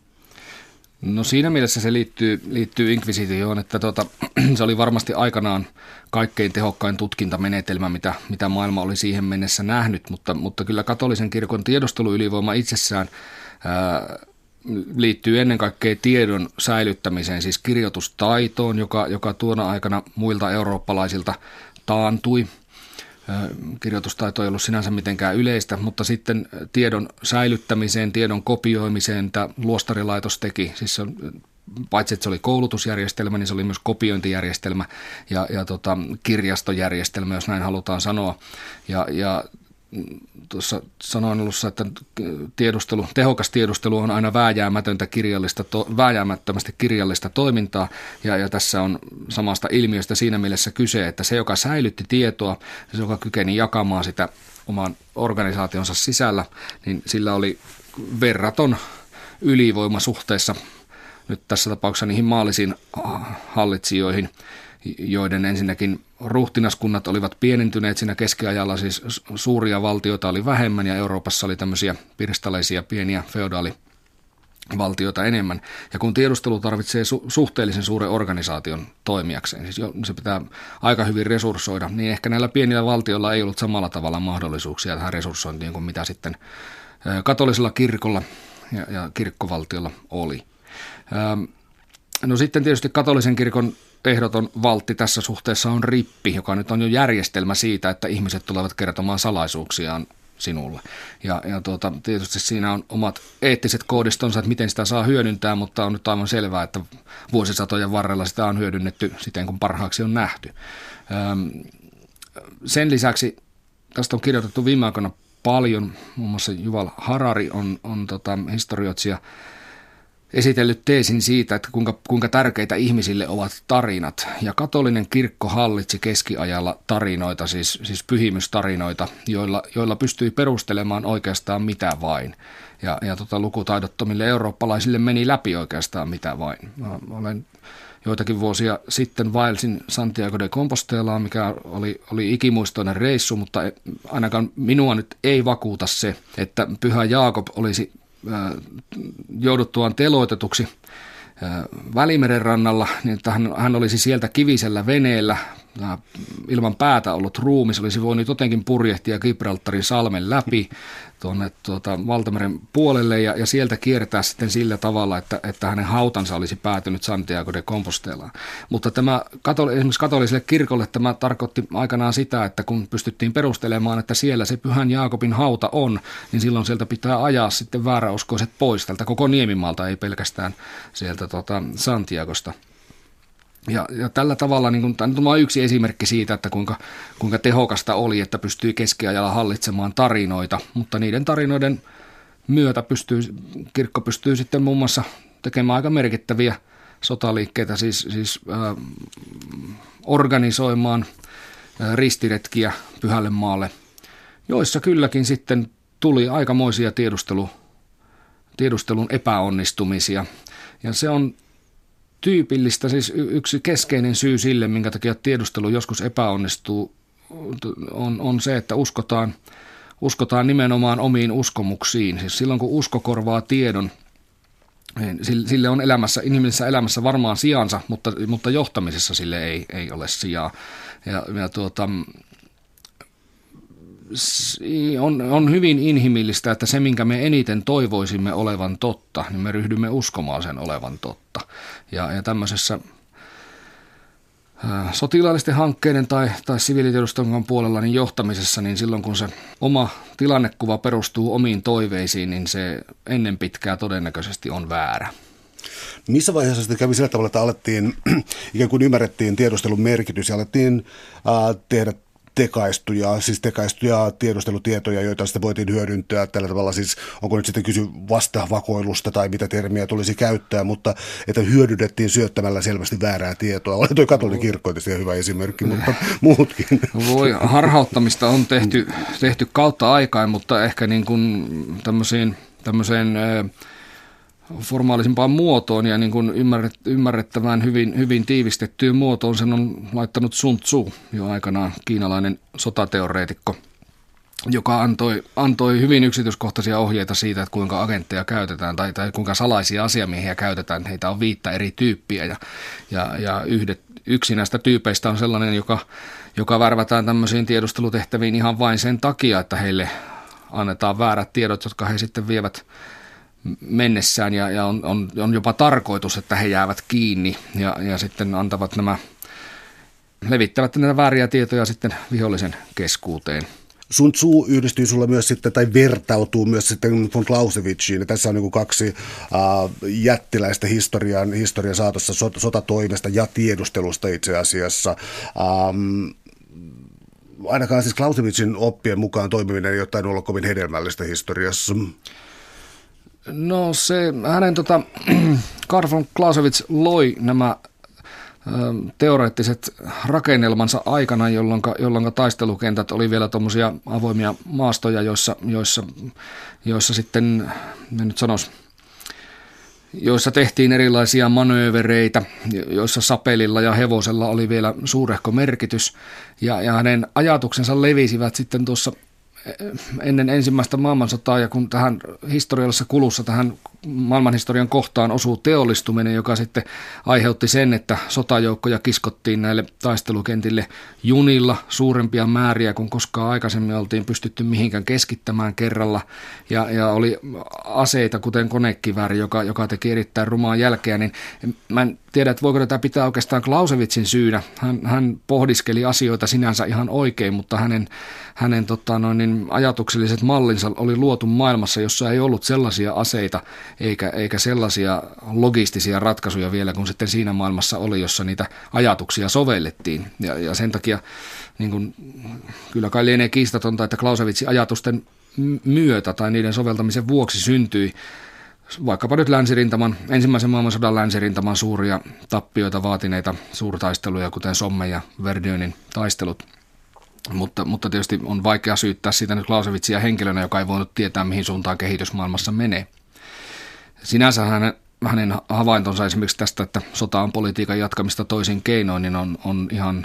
No siinä mielessä se liittyy, liittyy inkvisitioon, että tota, se oli varmasti aikanaan kaikkein tehokkain tutkintamenetelmä, mitä, mitä maailma oli siihen mennessä nähnyt, mutta, mutta kyllä katolisen kirkon tiedusteluylivoima itsessään ää, liittyy ennen kaikkea tiedon säilyttämiseen, siis kirjoitustaitoon, joka, joka tuona aikana muilta eurooppalaisilta taantui. Kirjoitustaito ei ollut sinänsä mitenkään yleistä, mutta sitten tiedon säilyttämiseen, tiedon kopioimiseen tämä luostarilaitos teki. Siis se on, paitsi että se oli koulutusjärjestelmä, niin se oli myös kopiointijärjestelmä ja, ja tota, kirjastojärjestelmä, jos näin halutaan sanoa. Ja, ja tuossa sanoin alussa, että tiedustelu, tehokas tiedustelu on aina vääjäämätöntä kirjallista, to, vääjäämättömästi kirjallista toimintaa, ja, ja tässä on samasta ilmiöstä siinä mielessä kyse, että se, joka säilytti tietoa, se, joka kykeni jakamaan sitä oman organisaationsa sisällä, niin sillä oli verraton ylivoima suhteessa nyt tässä tapauksessa niihin maallisiin hallitsijoihin, joiden ensinnäkin ruhtinaskunnat olivat pienentyneet siinä keskiajalla, siis suuria valtioita oli vähemmän ja Euroopassa oli tämmöisiä pirstaleisia pieniä feodaali valtioita enemmän. Ja kun tiedustelu tarvitsee su- suhteellisen suuren organisaation toimijakseen, siis jo, se pitää aika hyvin resurssoida, niin ehkä näillä pienillä valtioilla ei ollut samalla tavalla mahdollisuuksia tähän resurssointiin kuin mitä sitten katolisella kirkolla ja, ja kirkkovaltiolla oli. No sitten tietysti katolisen kirkon ehdoton valtti tässä suhteessa on rippi, joka nyt on jo järjestelmä siitä, että ihmiset tulevat kertomaan salaisuuksiaan sinulle. Ja, ja tuota, tietysti siinä on omat eettiset koodistonsa, että miten sitä saa hyödyntää, mutta on nyt aivan selvää, että vuosisatojen varrella sitä on hyödynnetty siten, kun parhaaksi on nähty. Sen lisäksi tästä on kirjoitettu viime aikoina paljon, muun muassa Yuval Harari on, on tota, historioitsija, esitellyt teesin siitä, että kuinka, kuinka tärkeitä ihmisille ovat tarinat. Ja katolinen kirkko hallitsi keskiajalla tarinoita, siis, siis pyhimystarinoita, joilla, joilla pystyi perustelemaan oikeastaan mitä vain. Ja, ja tota, lukutaidottomille eurooppalaisille meni läpi oikeastaan mitä vain. Mä olen joitakin vuosia sitten vaelsin Santiago de Compostelaa, mikä oli, oli ikimuistoinen reissu, mutta ainakaan minua nyt ei vakuuta se, että Pyhä Jaakob olisi jouduttuaan teloitetuksi Välimeren rannalla, niin että hän, hän olisi sieltä kivisellä veneellä ilman päätä ollut ruumis, olisi voinut jotenkin purjehtia Gibraltarin salmen läpi tuonne tuota, Valtameren puolelle ja, ja sieltä kiertää sitten sillä tavalla, että, että hänen hautansa olisi päätynyt Santiago de Compostelaan. Mutta tämä, esimerkiksi katoliselle kirkolle tämä tarkoitti aikanaan sitä, että kun pystyttiin perustelemaan, että siellä se Pyhän Jaakobin hauta on, niin silloin sieltä pitää ajaa sitten vääräuskoiset pois tältä koko Niemimaalta, ei pelkästään sieltä tuota, Santiagosta. Ja, ja tällä tavalla, niin kun, tämä on vain yksi esimerkki siitä, että kuinka, kuinka tehokasta oli, että pystyy keskiajalla hallitsemaan tarinoita, mutta niiden tarinoiden myötä pystyy, kirkko pystyy sitten muun muassa tekemään aika merkittäviä sotaliikkeitä, siis, siis äh, organisoimaan äh, ristiretkiä Pyhälle maalle, joissa kylläkin sitten tuli aikamoisia tiedustelu, tiedustelun epäonnistumisia, ja se on tyypillistä, siis yksi keskeinen syy sille, minkä takia tiedustelu joskus epäonnistuu, on, on se, että uskotaan, uskotaan nimenomaan omiin uskomuksiin. Siis silloin, kun usko korvaa tiedon, niin sille on elämässä, inhimillisessä elämässä varmaan sijansa, mutta, mutta johtamisessa sille ei, ei ole sijaa. Ja, ja tuota, on, on hyvin inhimillistä, että se, minkä me eniten toivoisimme olevan totta, niin me ryhdymme uskomaan sen olevan totta. Ja, ja tämmöisessä ää, sotilaallisten hankkeiden tai, tai siviilitiedustelun puolella niin johtamisessa, niin silloin kun se oma tilannekuva perustuu omiin toiveisiin, niin se ennen pitkää todennäköisesti on väärä. Missä vaiheessa sitten kävi sillä tavalla, että alettiin, ikään kuin ymmärrettiin tiedustelun merkitys ja alettiin ää, tehdä tekaistuja, siis tekaistuja tiedustelutietoja, joita sitten voitiin hyödyntää tällä tavalla, siis onko nyt sitten kysy vastavakoilusta tai mitä termiä tulisi käyttää, mutta että hyödynnettiin syöttämällä selvästi väärää tietoa. Oli tuo katolinen kirkko tietysti hyvä esimerkki, mutta muutkin. Voi, harhauttamista on tehty, tehty kautta aikaan, mutta ehkä niin kuin tämmöiseen, tämmöiseen formaalisimpaan muotoon ja niin kuin ymmärret, ymmärrettävään hyvin, hyvin tiivistettyyn muotoon sen on laittanut Sun Tzu, jo aikanaan kiinalainen sotateoreetikko, joka antoi, antoi hyvin yksityiskohtaisia ohjeita siitä, että kuinka agentteja käytetään tai, tai kuinka salaisia asiamiehiä käytetään. Heitä on viittä eri tyyppiä ja, ja, ja yhdet, yksi näistä tyypeistä on sellainen, joka, joka värvätään tämmöisiin tiedustelutehtäviin ihan vain sen takia, että heille annetaan väärät tiedot, jotka he sitten vievät mennessään ja, ja on, on, on jopa tarkoitus, että he jäävät kiinni ja, ja sitten antavat nämä, levittävät näitä vääriä tietoja sitten vihollisen keskuuteen. Sun Tzu yhdistyy sulla myös sitten, tai vertautuu myös sitten von Clausewitziin. Tässä on niin kuin kaksi äh, jättiläistä historian, historian saatossa sot, sotatoimesta ja tiedustelusta itse asiassa. Ähm, ainakaan siis Clausewitzin oppien mukaan toimiminen ei ole ollut kovin hedelmällistä historiassa. No se, hänen tota, Karl von Clausewitz loi nämä ö, teoreettiset rakennelmansa aikana, jolloin, jolloin taistelukentät oli vielä tuommoisia avoimia maastoja, joissa, joissa, joissa sitten, en nyt sanoisi, joissa tehtiin erilaisia manöövereitä, joissa sapelilla ja hevosella oli vielä suurehko merkitys, ja, ja hänen ajatuksensa levisivät sitten tuossa ennen ensimmäistä maailmansotaa, ja kun tähän historiallisessa kulussa tähän maailmanhistorian kohtaan osuu teollistuminen, joka sitten aiheutti sen, että sotajoukkoja kiskottiin näille taistelukentille junilla suurempia määriä kuin koskaan aikaisemmin oltiin pystytty mihinkään keskittämään kerralla. Ja, ja oli aseita, kuten konekivääri, joka, joka teki erittäin rumaa jälkeä. Niin mä en tiedä, että voiko tätä pitää oikeastaan Clausewitzin syynä. Hän, hän pohdiskeli asioita sinänsä ihan oikein, mutta hänen, hänen tota noin, niin ajatukselliset mallinsa oli luotu maailmassa, jossa ei ollut sellaisia aseita eikä, eikä sellaisia logistisia ratkaisuja vielä kuin sitten siinä maailmassa oli, jossa niitä ajatuksia sovellettiin. Ja, ja sen takia niin kun, kyllä kai lienee kiistatonta, että Clausewitzin ajatusten myötä tai niiden soveltamisen vuoksi syntyi vaikkapa nyt länsirintaman, ensimmäisen maailmansodan länsirintaman suuria tappioita vaatineita suurtaisteluja, kuten Sommen ja Verdönin taistelut. Mutta, mutta tietysti on vaikea syyttää siitä nyt Clausewitzia henkilönä, joka ei voinut tietää, mihin suuntaan kehitysmaailmassa menee. Sinänsä hänen, hänen havaintonsa esimerkiksi tästä, että sota on politiikan jatkamista toisin keinoin, niin on, on ihan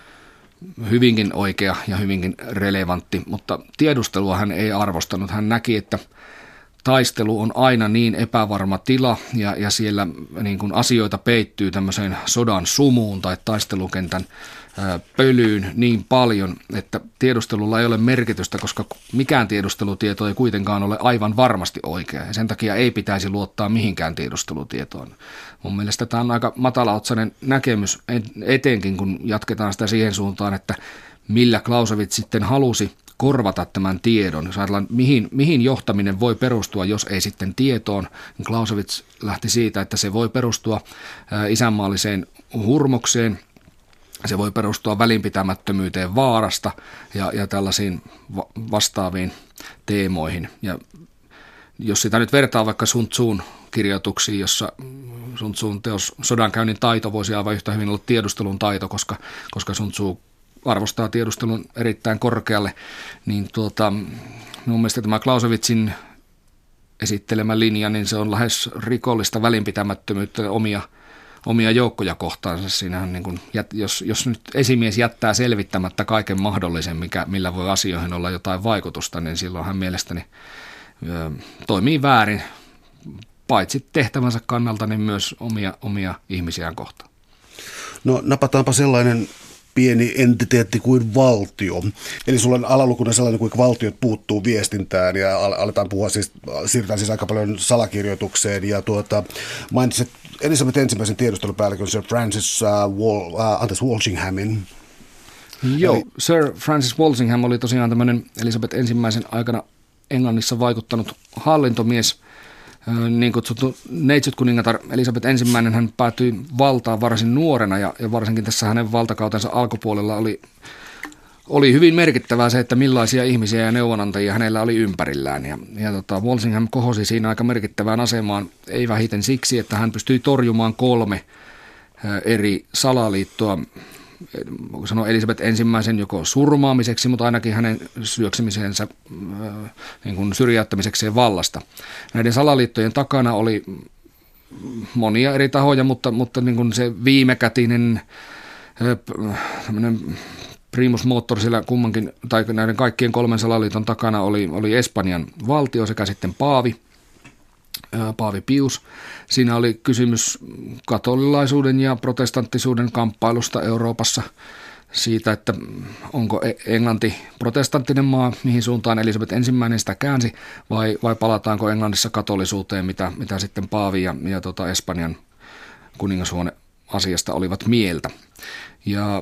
hyvinkin oikea ja hyvinkin relevantti, mutta tiedustelua hän ei arvostanut. Hän näki, että taistelu on aina niin epävarma tila ja, ja siellä niin kuin asioita peittyy tämmöiseen sodan sumuun tai taistelukentän ää, pölyyn niin paljon, että tiedustelulla ei ole merkitystä, koska mikään tiedustelutieto ei kuitenkaan ole aivan varmasti oikea ja sen takia ei pitäisi luottaa mihinkään tiedustelutietoon. Mun mielestä tämä on aika matalaotsainen näkemys, etenkin kun jatketaan sitä siihen suuntaan, että millä Clausewitz sitten halusi korvata tämän tiedon. Jos ajatellaan, mihin, mihin johtaminen voi perustua, jos ei sitten tietoon, niin Clausewitz lähti siitä, että se voi perustua isänmaalliseen hurmokseen, se voi perustua välinpitämättömyyteen vaarasta ja, ja tällaisiin va- vastaaviin teemoihin. Ja jos sitä nyt vertaa vaikka Sun Tsun kirjoituksiin, jossa Sun Tsun teos Sodankäynnin taito voisi aivan yhtä hyvin olla tiedustelun taito, koska, koska Sun Tzu arvostaa tiedustelun erittäin korkealle, niin tuota, minun mielestä tämä Clausewitzin esittelemä linja, niin se on lähes rikollista välinpitämättömyyttä omia, omia joukkoja kohtaan. Siinähän niin kuin, jos, jos nyt esimies jättää selvittämättä kaiken mahdollisen, mikä, millä voi asioihin olla jotain vaikutusta, niin silloin hän mielestäni ö, toimii väärin, paitsi tehtävänsä kannalta, niin myös omia, omia ihmisiään kohtaan. No napataanpa sellainen pieni entiteetti kuin valtio. Eli sulla on alalukuna sellainen, kuin valtiot puuttuu viestintään ja aletaan puhua siis, siirrytään siis aika paljon salakirjoitukseen ja tuota, mainitsit Elisabeth ensimmäisen tiedustelupäällikön Sir Francis uh, Wal, uh, anteeksi, Walsinghamin. Joo, Eli, Sir Francis Walsingham oli tosiaan tämmöinen Elisabeth ensimmäisen aikana Englannissa vaikuttanut hallintomies, niin kutsuttu neitsytkuningatar Elisabeth ensimmäinen, hän päätyi valtaan varsin nuorena ja, ja varsinkin tässä hänen valtakautensa alkupuolella oli, oli hyvin merkittävää se, että millaisia ihmisiä ja neuvonantajia hänellä oli ympärillään. Ja, ja tota, Walsingham kohosi siinä aika merkittävään asemaan, ei vähiten siksi, että hän pystyi torjumaan kolme eri salaliittoa, voiko sanoa Elisabeth ensimmäisen joko surmaamiseksi, mutta ainakin hänen syöksemisensä niin kuin syrjäyttämisekseen vallasta. Näiden salaliittojen takana oli monia eri tahoja, mutta, mutta niin kuin se viimekätinen primus motor sillä kummankin, tai näiden kaikkien kolmen salaliiton takana oli, oli Espanjan valtio sekä sitten paavi. Paavi Pius. Siinä oli kysymys katolilaisuuden ja protestanttisuuden kamppailusta Euroopassa siitä, että onko Englanti protestanttinen maa, mihin suuntaan Elisabeth ensimmäinen sitä käänsi, vai, vai palataanko Englannissa katolisuuteen, mitä, mitä sitten Paavi ja, ja tota Espanjan kuningashuone asiasta olivat mieltä. Ja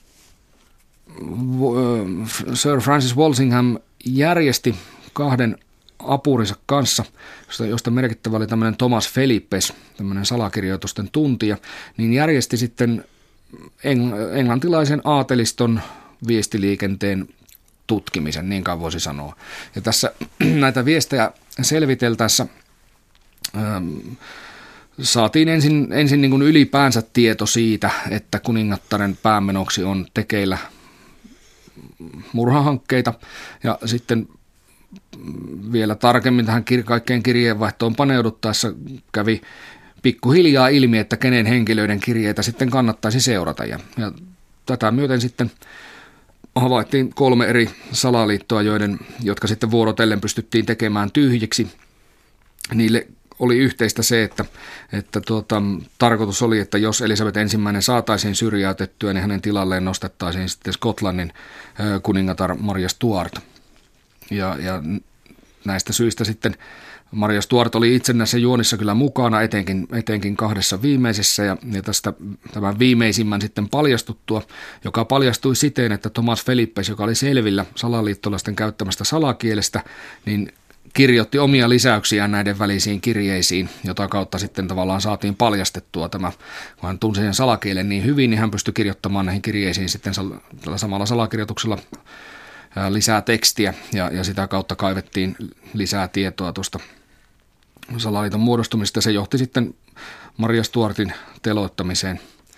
Sir Francis Walsingham järjesti kahden apurinsa kanssa, josta, josta merkittävä oli tämmöinen Thomas Philippes, tämmöinen salakirjoitusten tuntija, niin järjesti sitten eng- englantilaisen aateliston viestiliikenteen tutkimisen, niin kai voisi sanoa. Ja tässä näitä viestejä selviteltäessä ähm, saatiin ensin, ensin niin kuin ylipäänsä tieto siitä, että kuningattaren päämenoksi on tekeillä murhahankkeita ja sitten vielä tarkemmin tähän kir- kaikkeen kirjeenvaihtoon paneuduttaessa kävi pikkuhiljaa ilmi, että kenen henkilöiden kirjeitä sitten kannattaisi seurata. Ja, ja tätä myöten sitten havaittiin kolme eri salaliittoa, joiden, jotka sitten vuorotellen pystyttiin tekemään tyhjiksi. Niille oli yhteistä se, että, että tuota, tarkoitus oli, että jos Elisabeth ensimmäinen saataisiin syrjäytettyä, niin hänen tilalleen nostettaisiin sitten Skotlannin kuningatar Maria Stuart. Ja, ja näistä syistä sitten Maria Stuart oli itse näissä juonissa kyllä mukana, etenkin, etenkin kahdessa viimeisessä, ja, ja tästä tämän viimeisimmän sitten paljastuttua, joka paljastui siten, että Thomas Felippes, joka oli selvillä salaliittolaisten käyttämästä salakielestä, niin kirjoitti omia lisäyksiään näiden välisiin kirjeisiin, jota kautta sitten tavallaan saatiin paljastettua tämä. Kun hän tunsi sen salakielen niin hyvin, niin hän pystyi kirjoittamaan näihin kirjeisiin sitten tällä samalla salakirjoituksella lisää tekstiä, ja, ja sitä kautta kaivettiin lisää tietoa tuosta salaliiton muodostumista. Se johti sitten Maria Stuartin teloittamiseen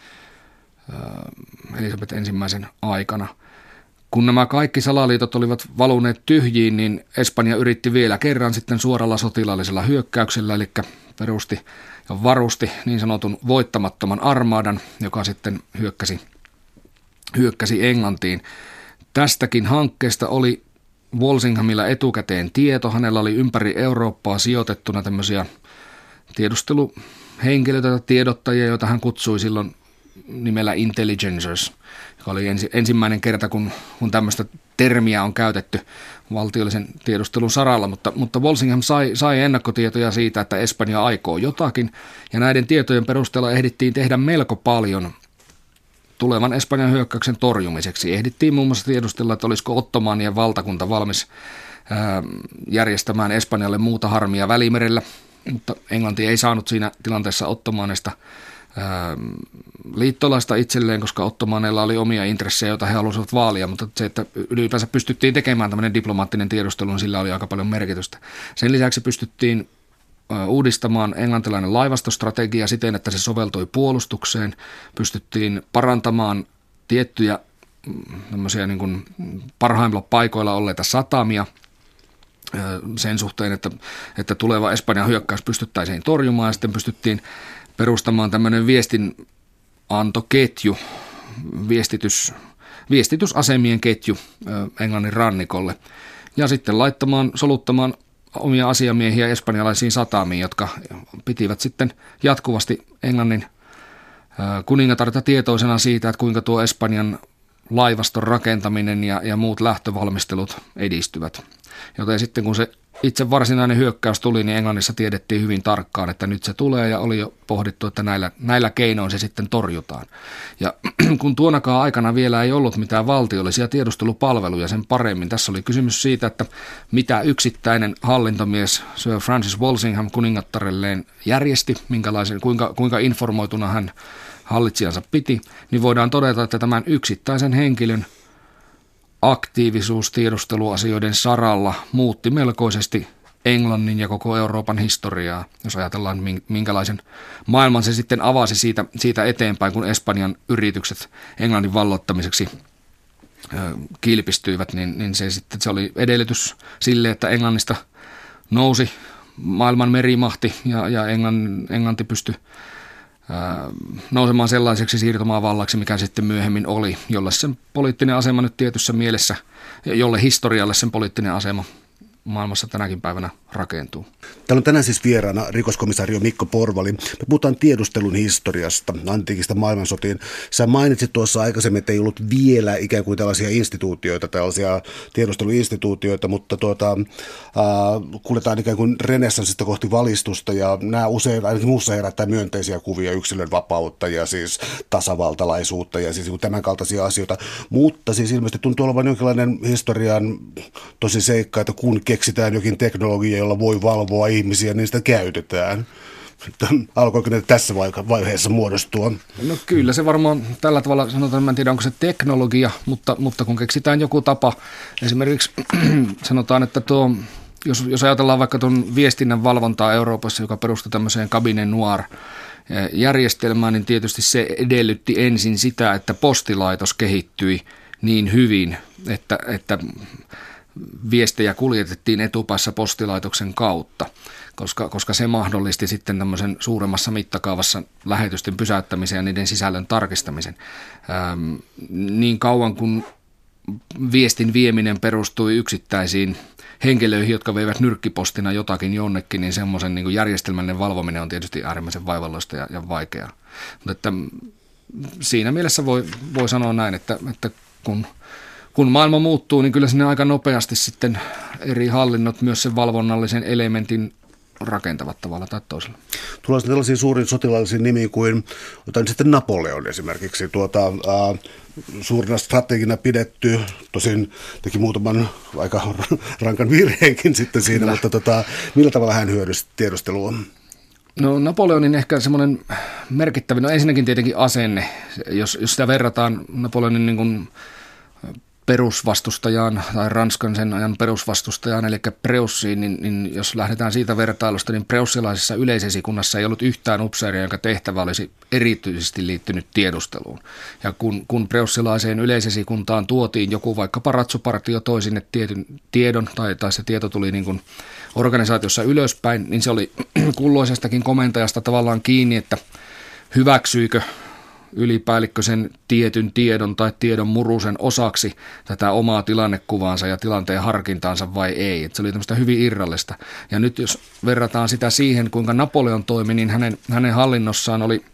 Elisabeth ensimmäisen aikana. Kun nämä kaikki salaliitot olivat valuneet tyhjiin, niin Espanja yritti vielä kerran sitten suoralla sotilaallisella hyökkäyksellä, eli perusti ja varusti niin sanotun voittamattoman armaadan, joka sitten hyökkäsi, hyökkäsi Englantiin. Tästäkin hankkeesta oli Walsinghamilla etukäteen tieto. Hänellä oli ympäri Eurooppaa sijoitettuna tämmöisiä tiedusteluhenkilöitä tai tiedottajia, joita hän kutsui silloin nimellä intelligencers, joka oli ensi, ensimmäinen kerta, kun, kun tämmöistä termiä on käytetty valtiollisen tiedustelun saralla, mutta, mutta Walsingham sai, sai ennakkotietoja siitä, että Espanja aikoo jotakin, ja näiden tietojen perusteella ehdittiin tehdä melko paljon tulevan Espanjan hyökkäyksen torjumiseksi. Ehdittiin muun muassa tiedustella, että olisiko Ottomaanien valtakunta valmis ää, järjestämään Espanjalle muuta harmia Välimerellä, mutta Englanti ei saanut siinä tilanteessa Ottomaanista ää, liittolaista itselleen, koska Ottomaaneilla oli omia intressejä, joita he halusivat vaalia, mutta se, että ylipäänsä pystyttiin tekemään tämmöinen diplomaattinen tiedustelu, niin sillä oli aika paljon merkitystä. Sen lisäksi pystyttiin uudistamaan englantilainen laivastostrategia siten, että se soveltui puolustukseen. Pystyttiin parantamaan tiettyjä tämmöisiä niin kuin parhaimmilla paikoilla olleita satamia sen suhteen, että, että tuleva Espanjan hyökkäys pystyttäisiin torjumaan, ja sitten pystyttiin perustamaan tämmöinen viestinantoketju, viestitys, viestitysasemien ketju Englannin rannikolle, ja sitten laittamaan, soluttamaan omia asiamiehiä espanjalaisiin satamiin, jotka pitivät sitten jatkuvasti Englannin kuningatarta tietoisena siitä, että kuinka tuo Espanjan laivaston rakentaminen ja, ja muut lähtövalmistelut edistyvät. Joten sitten kun se itse varsinainen hyökkäys tuli, niin Englannissa tiedettiin hyvin tarkkaan, että nyt se tulee, ja oli jo pohdittu, että näillä, näillä keinoin se sitten torjutaan. Ja kun tuonakaan aikana vielä ei ollut mitään valtiollisia tiedustelupalveluja sen paremmin, tässä oli kysymys siitä, että mitä yksittäinen hallintomies Sir Francis Walsingham kuningattarelleen järjesti, minkälaisen, kuinka, kuinka informoituna hän hallitsijansa piti, niin voidaan todeta, että tämän yksittäisen henkilön aktiivisuus tiedusteluasioiden saralla muutti melkoisesti Englannin ja koko Euroopan historiaa, jos ajatellaan minkälaisen maailman se sitten avasi siitä, siitä eteenpäin, kun Espanjan yritykset Englannin valloittamiseksi kilpistyivät, niin, niin se, sitten, se oli edellytys sille, että Englannista nousi maailman merimahti ja, ja Englann, Englanti pystyi nousemaan sellaiseksi siirtomaavallaksi, mikä sitten myöhemmin oli, jolle sen poliittinen asema nyt tietyssä mielessä, jolle historialle sen poliittinen asema maailmassa tänäkin päivänä rakentuu. Täällä on tänään siis vieraana rikoskomisario Mikko Porvali. Me puhutaan tiedustelun historiasta, antiikista maailmansotiin. Sä mainitsit tuossa aikaisemmin, että ei ollut vielä ikään kuin tällaisia instituutioita, tällaisia tiedusteluinstituutioita, mutta tuota, äh, kuljetaan ikään kuin renessanssista kohti valistusta, ja nämä usein ainakin muussa herättää myönteisiä kuvia, yksilön vapautta ja siis tasavaltalaisuutta ja siis tämän kaltaisia asioita. Mutta siis ilmeisesti tuntuu olevan jonkinlainen historian tosi seikka, että kun keksitään jokin teknologia, jolla voi valvoa ihmisiä, niin sitä käytetään. Alkoiko ne tässä vaiheessa muodostua? No kyllä se varmaan tällä tavalla sanotaan, en tiedä onko se teknologia, mutta, mutta kun keksitään joku tapa, esimerkiksi sanotaan, että tuo, jos, jos ajatellaan vaikka tuon viestinnän valvontaa Euroopassa, joka perustui tämmöiseen cabinet noir järjestelmään, niin tietysti se edellytti ensin sitä, että postilaitos kehittyi niin hyvin, että, että viestejä kuljetettiin etupäässä postilaitoksen kautta, koska, koska se mahdollisti sitten tämmöisen suuremmassa mittakaavassa lähetysten pysäyttämisen ja niiden sisällön tarkistamisen. Ähm, niin kauan kun viestin vieminen perustui yksittäisiin henkilöihin, jotka veivät nyrkkipostina jotakin jonnekin, niin semmoisen niin kuin järjestelmällinen valvominen on tietysti äärimmäisen vaivalloista ja, ja vaikeaa. Mutta että siinä mielessä voi, voi sanoa näin, että, että kun, kun maailma muuttuu, niin kyllä sinne aika nopeasti sitten eri hallinnot myös sen valvonnallisen elementin rakentavat tavalla tai toisella. Tulee tällaisia suurin sotilaallisia nimiä kuin otan sitten Napoleon esimerkiksi, tuota, ää, suurina strategina pidetty, tosin teki muutaman aika rankan virheenkin sitten siinä, Kyllä. mutta tota, millä tavalla hän hyödynsi tiedustelua? No Napoleonin ehkä semmoinen merkittävin, no ensinnäkin tietenkin asenne, jos, jos sitä verrataan Napoleonin niin kuin perusvastustajaan tai Ranskan sen ajan perusvastustajaan, eli Preussiin, niin, niin jos lähdetään siitä vertailusta, niin preussilaisessa yleisesikunnassa ei ollut yhtään upseeria, jonka tehtävä olisi erityisesti liittynyt tiedusteluun. Ja kun, kun preussilaiseen yleisesikuntaan tuotiin joku vaikkapa ratsupartio toi sinne tietyn tiedon, tai, tai se tieto tuli niin kuin organisaatiossa ylöspäin, niin se oli kulloisestakin komentajasta tavallaan kiinni, että hyväksyykö ylipäällikkö sen tietyn tiedon tai tiedon murusen osaksi tätä omaa tilannekuvaansa ja tilanteen harkintaansa vai ei. Et se oli tämmöistä hyvin irrallista. Ja nyt jos verrataan sitä siihen, kuinka Napoleon toimi, niin hänen, hänen hallinnossaan oli,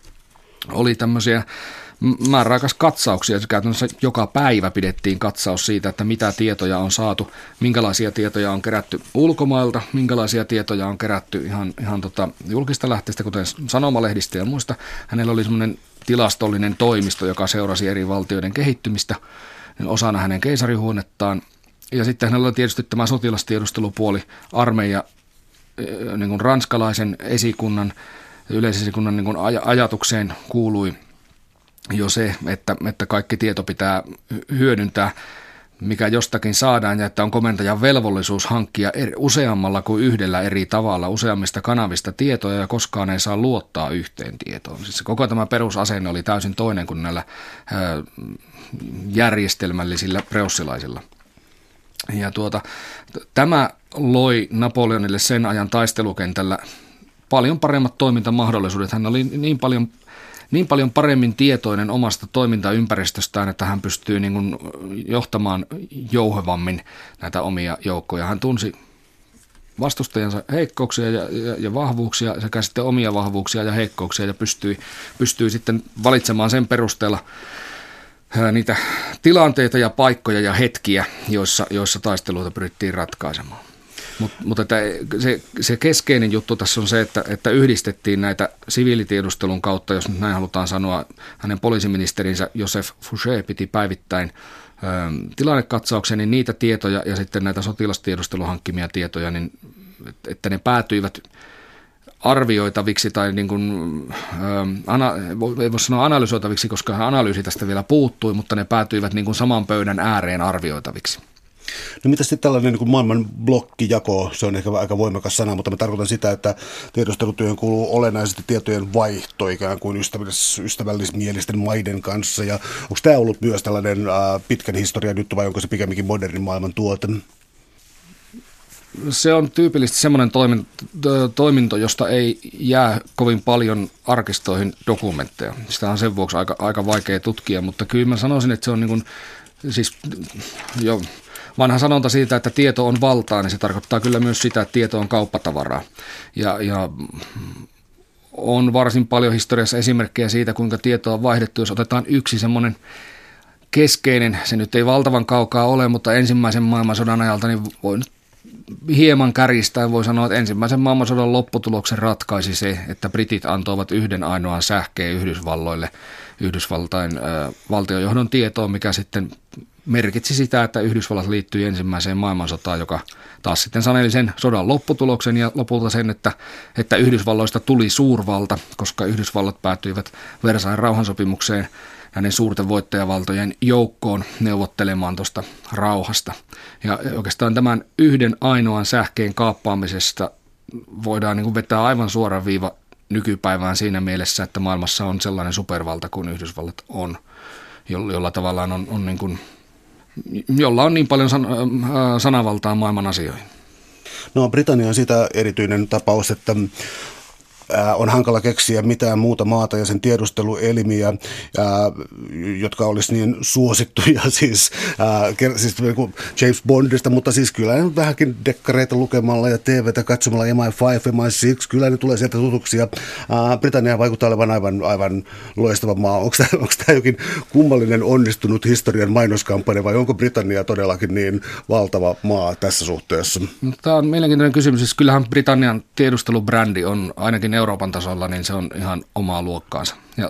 oli tämmöisiä määräaikas katsauksia. Käytännössä joka päivä pidettiin katsaus siitä, että mitä tietoja on saatu, minkälaisia tietoja on kerätty ulkomailta, minkälaisia tietoja on kerätty ihan, ihan tota julkista lähteistä, kuten sanomalehdistä ja muista. Hänellä oli semmoinen tilastollinen toimisto, joka seurasi eri valtioiden kehittymistä osana hänen keisarihuonettaan. Ja sitten hänellä oli tietysti tämä sotilastiedustelupuoli, armeija, niin kuin ranskalaisen esikunnan, yleisesikunnan niin kuin ajatukseen kuului jo se, että, että kaikki tieto pitää hyödyntää, mikä jostakin saadaan, ja että on komentajan velvollisuus hankkia eri, useammalla kuin yhdellä eri tavalla, useammista kanavista tietoja, ja koskaan ei saa luottaa yhteen tietoon. Siis koko tämä perusasenne oli täysin toinen kuin näillä ö, järjestelmällisillä preussilaisilla. Ja tuota, tämä loi Napoleonille sen ajan taistelukentällä paljon paremmat toimintamahdollisuudet. Hän oli niin paljon Niin paljon paremmin tietoinen omasta toimintaympäristöstään, että hän pystyy niin kuin johtamaan jouhevammin näitä omia joukkoja. Hän tunsi vastustajansa heikkouksia ja, ja, ja vahvuuksia sekä sitten omia vahvuuksia ja heikkouksia ja pystyi, pystyi sitten valitsemaan sen perusteella niitä tilanteita ja paikkoja ja hetkiä, joissa, joissa taisteluita pyrittiin ratkaisemaan. Mutta mut se, se keskeinen juttu tässä on se, että, että yhdistettiin näitä siviilitiedustelun kautta, jos nyt näin halutaan sanoa, hänen poliisiministerinsä Joseph Fouché piti päivittäin ö, tilannekatsauksen, niin niitä tietoja ja sitten näitä sotilastiedustelun hankkimia tietoja, niin että ne päätyivät arvioitaviksi tai niin kuin, ö, ana, ei voi sanoa analysoitaviksi, koska analyysi tästä vielä puuttui, mutta ne päätyivät niin kuin saman pöydän ääreen arvioitaviksi. No mitä sitten tällainen niin kuin maailman blokkijako, se on ehkä aika voimakas sana, mutta mä tarkoitan sitä, että tiedustelutyöhön kuuluu olennaisesti tietojen vaihto ikään kuin ystävällis, ystävällismielisten maiden kanssa. Ja onko tämä ollut myös tällainen äh, pitkän historian juttu vai onko se pikemminkin modernin maailman tuote? Se on tyypillisesti semmoinen toiminto, josta ei jää kovin paljon arkistoihin dokumentteja. Sitä on sen vuoksi aika, aika vaikea tutkia, mutta kyllä mä sanoisin, että se on niin kuin, siis jo vanha sanonta siitä, että tieto on valtaa, niin se tarkoittaa kyllä myös sitä, että tieto on kauppatavaraa. Ja, ja on varsin paljon historiassa esimerkkejä siitä, kuinka tietoa on vaihdettu, jos otetaan yksi semmoinen keskeinen, se nyt ei valtavan kaukaa ole, mutta ensimmäisen maailmansodan ajalta, niin voi nyt hieman kärjistäen voi sanoa, että ensimmäisen maailmansodan lopputuloksen ratkaisi se, että britit antoivat yhden ainoan sähkeen Yhdysvalloille, Yhdysvaltain äh, valtiojohdon tietoon, mikä sitten merkitsi sitä, että Yhdysvallat liittyi ensimmäiseen maailmansotaan, joka taas sitten saneli sen sodan lopputuloksen ja lopulta sen, että, että Yhdysvalloista tuli suurvalta, koska Yhdysvallat päätyivät Versailles rauhansopimukseen näiden suurten voittajavaltojen joukkoon neuvottelemaan tuosta rauhasta. Ja oikeastaan tämän yhden ainoan sähkeen kaappaamisesta voidaan niin kuin vetää aivan suora viiva nykypäivään siinä mielessä, että maailmassa on sellainen supervalta kuin Yhdysvallat on, jolla tavallaan on, on niin kuin, jolla on niin paljon san, sanavaltaa maailman asioihin. No Britannia on siitä erityinen tapaus, että on hankala keksiä mitään muuta maata ja sen tiedusteluelimiä, ää, jotka olisi niin suosittuja siis, ää, siis James Bondista, mutta siis kyllä ne vähänkin dekkareita lukemalla ja T V:tä katsomalla M I viisi, M I kuusi, kyllä ne tulee sieltä tutuksia. Ää, Britannia vaikuttaa olevan aivan, aivan loistava maa. Onko tämä, onko tämä jokin kummallinen onnistunut historian mainoskampanja vai onko Britannia todellakin niin valtava maa tässä suhteessa? No, tämä on mielenkiintoinen kysymys. Siis kyllähän Britannian tiedustelubrändi on ainakin Euroopan tasolla, niin se on ihan omaa luokkaansa. Ja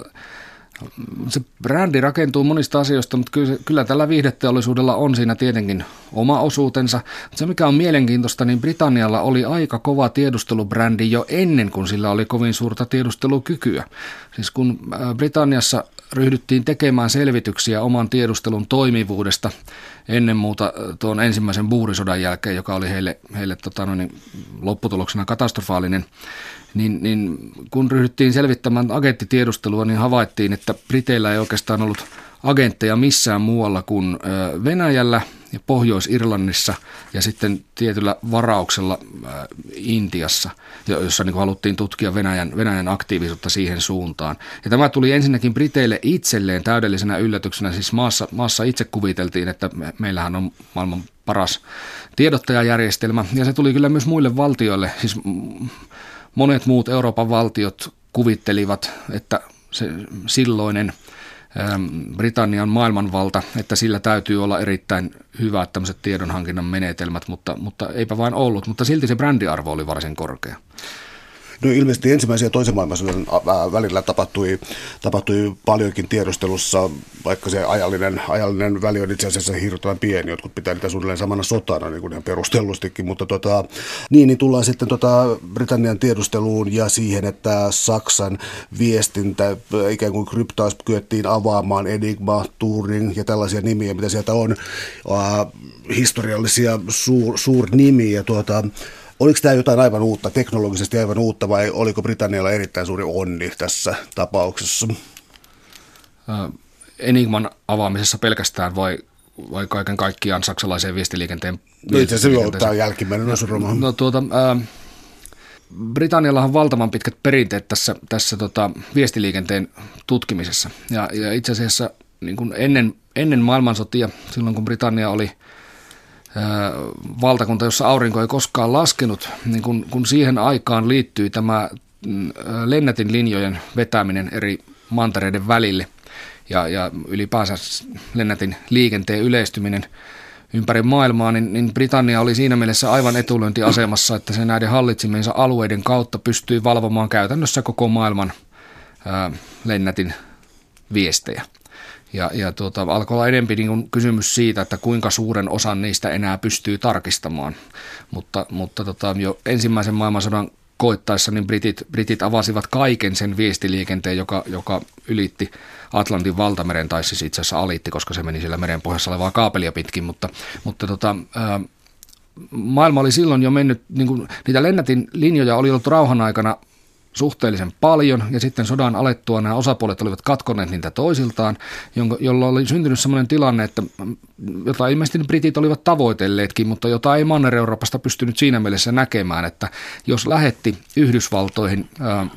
se brändi rakentuu monista asioista, mutta kyllä, kyllä tällä viihdeteollisuudella on siinä tietenkin oma osuutensa. Se mikä on mielenkiintoista, niin Britannialla oli aika kova tiedustelubrändi jo ennen kuin sillä oli kovin suurta tiedustelukykyä. Siis kun Britanniassa ryhdyttiin tekemään selvityksiä oman tiedustelun toimivuudesta ennen muuta tuon ensimmäisen buurisodan jälkeen, joka oli heille, heille tota, no niin, lopputuloksena katastrofaalinen, niin, niin kun ryhdyttiin selvittämään agenttitiedustelua, niin havaittiin, että Briteillä ei oikeastaan ollut agentteja missään muualla kuin Venäjällä ja Pohjois-Irlannissa ja sitten tietyllä varauksella Intiassa, jossa niin kuin haluttiin tutkia Venäjän, Venäjän aktiivisuutta siihen suuntaan. Ja tämä tuli ensinnäkin Briteille itselleen täydellisenä yllätyksenä, siis maassa, maassa itse kuviteltiin, että me, meillähän on maailman paras tiedottajajärjestelmä ja se tuli kyllä myös muille valtioille, siis monet muut Euroopan valtiot kuvittelivat, että se silloinen Britannian maailmanvalta, että sillä täytyy olla erittäin hyvät tämmöiset tiedonhankinnan menetelmät, mutta, mutta eipä vain ollut, mutta silti se brändiarvo oli varsin korkea. No ilmeisesti ensimmäisen ja toisen maailmansodan välillä tapahtui, tapahtui paljonkin tiedustelussa, vaikka se ajallinen, ajallinen väli on itse asiassa hirveän pieni, jotkut pitää niitä suunnilleen samana sotana, niin kuin ihan perustellustikin, mutta tota, niin, niin tullaan sitten tota Britannian tiedusteluun ja siihen, että Saksan viestintä, ikään kuin kryptaus kyettiin avaamaan, Enigma, Turing ja tällaisia nimiä, mitä sieltä on, uh, historiallisia suur, suurnimiä, tuota, oliko tämä jotain aivan uutta, teknologisesti aivan uutta, vai oliko Britannialla erittäin suuri onni tässä tapauksessa? Enigman avaamisessa pelkästään vai, vai kaiken kaikkiaan saksalaiseen viestiliikenteen? No itse asiassa joo, tämä on jälkimmäinen osuroma. No tuota, ää, Britannialla on valtavan pitkät perinteet tässä, tässä tota, viestiliikenteen tutkimisessa. Ja, ja itse asiassa niin kuin ennen, ennen maailmansotia, silloin kun Britannia oli valtakunta, jossa aurinko ei koskaan laskenut, niin kun, kun siihen aikaan liittyi tämä lennätin linjojen vetäminen eri mantereiden välille ja, ja ylipäänsä lennätin liikenteen yleistyminen ympäri maailmaa, niin, niin Britannia oli siinä mielessä aivan etulyöntiasemassa, että se näiden hallitsimiensa alueiden kautta pystyi valvomaan käytännössä koko maailman ää, lennätin viestejä. Ja, ja tuota, alkoi olla enemmän niin kuin kysymys siitä, että kuinka suuren osan niistä enää pystyy tarkistamaan. Mutta, mutta tota, jo ensimmäisen maailmansodan koittaessa niin britit, britit avasivat kaiken sen viestiliikenteen, joka, joka ylitti Atlantin valtameren, tai siis itse asiassa alitti, koska se meni siellä meren pohjassa olevaa kaapelia pitkin. Mutta, mutta tota, ää, maailma oli silloin jo mennyt, niin kuin, niitä lennätin linjoja oli ollut rauhan aikana suhteellisen paljon, ja sitten sodan alettua nämä osapuolet olivat katkoneet niitä toisiltaan, jolloin oli syntynyt sellainen tilanne, että jota ilmeisesti britit olivat tavoitelleetkin, mutta jota ei Manner-Euroopasta pystynyt siinä mielessä näkemään, että jos lähetti Yhdysvaltoihin ää,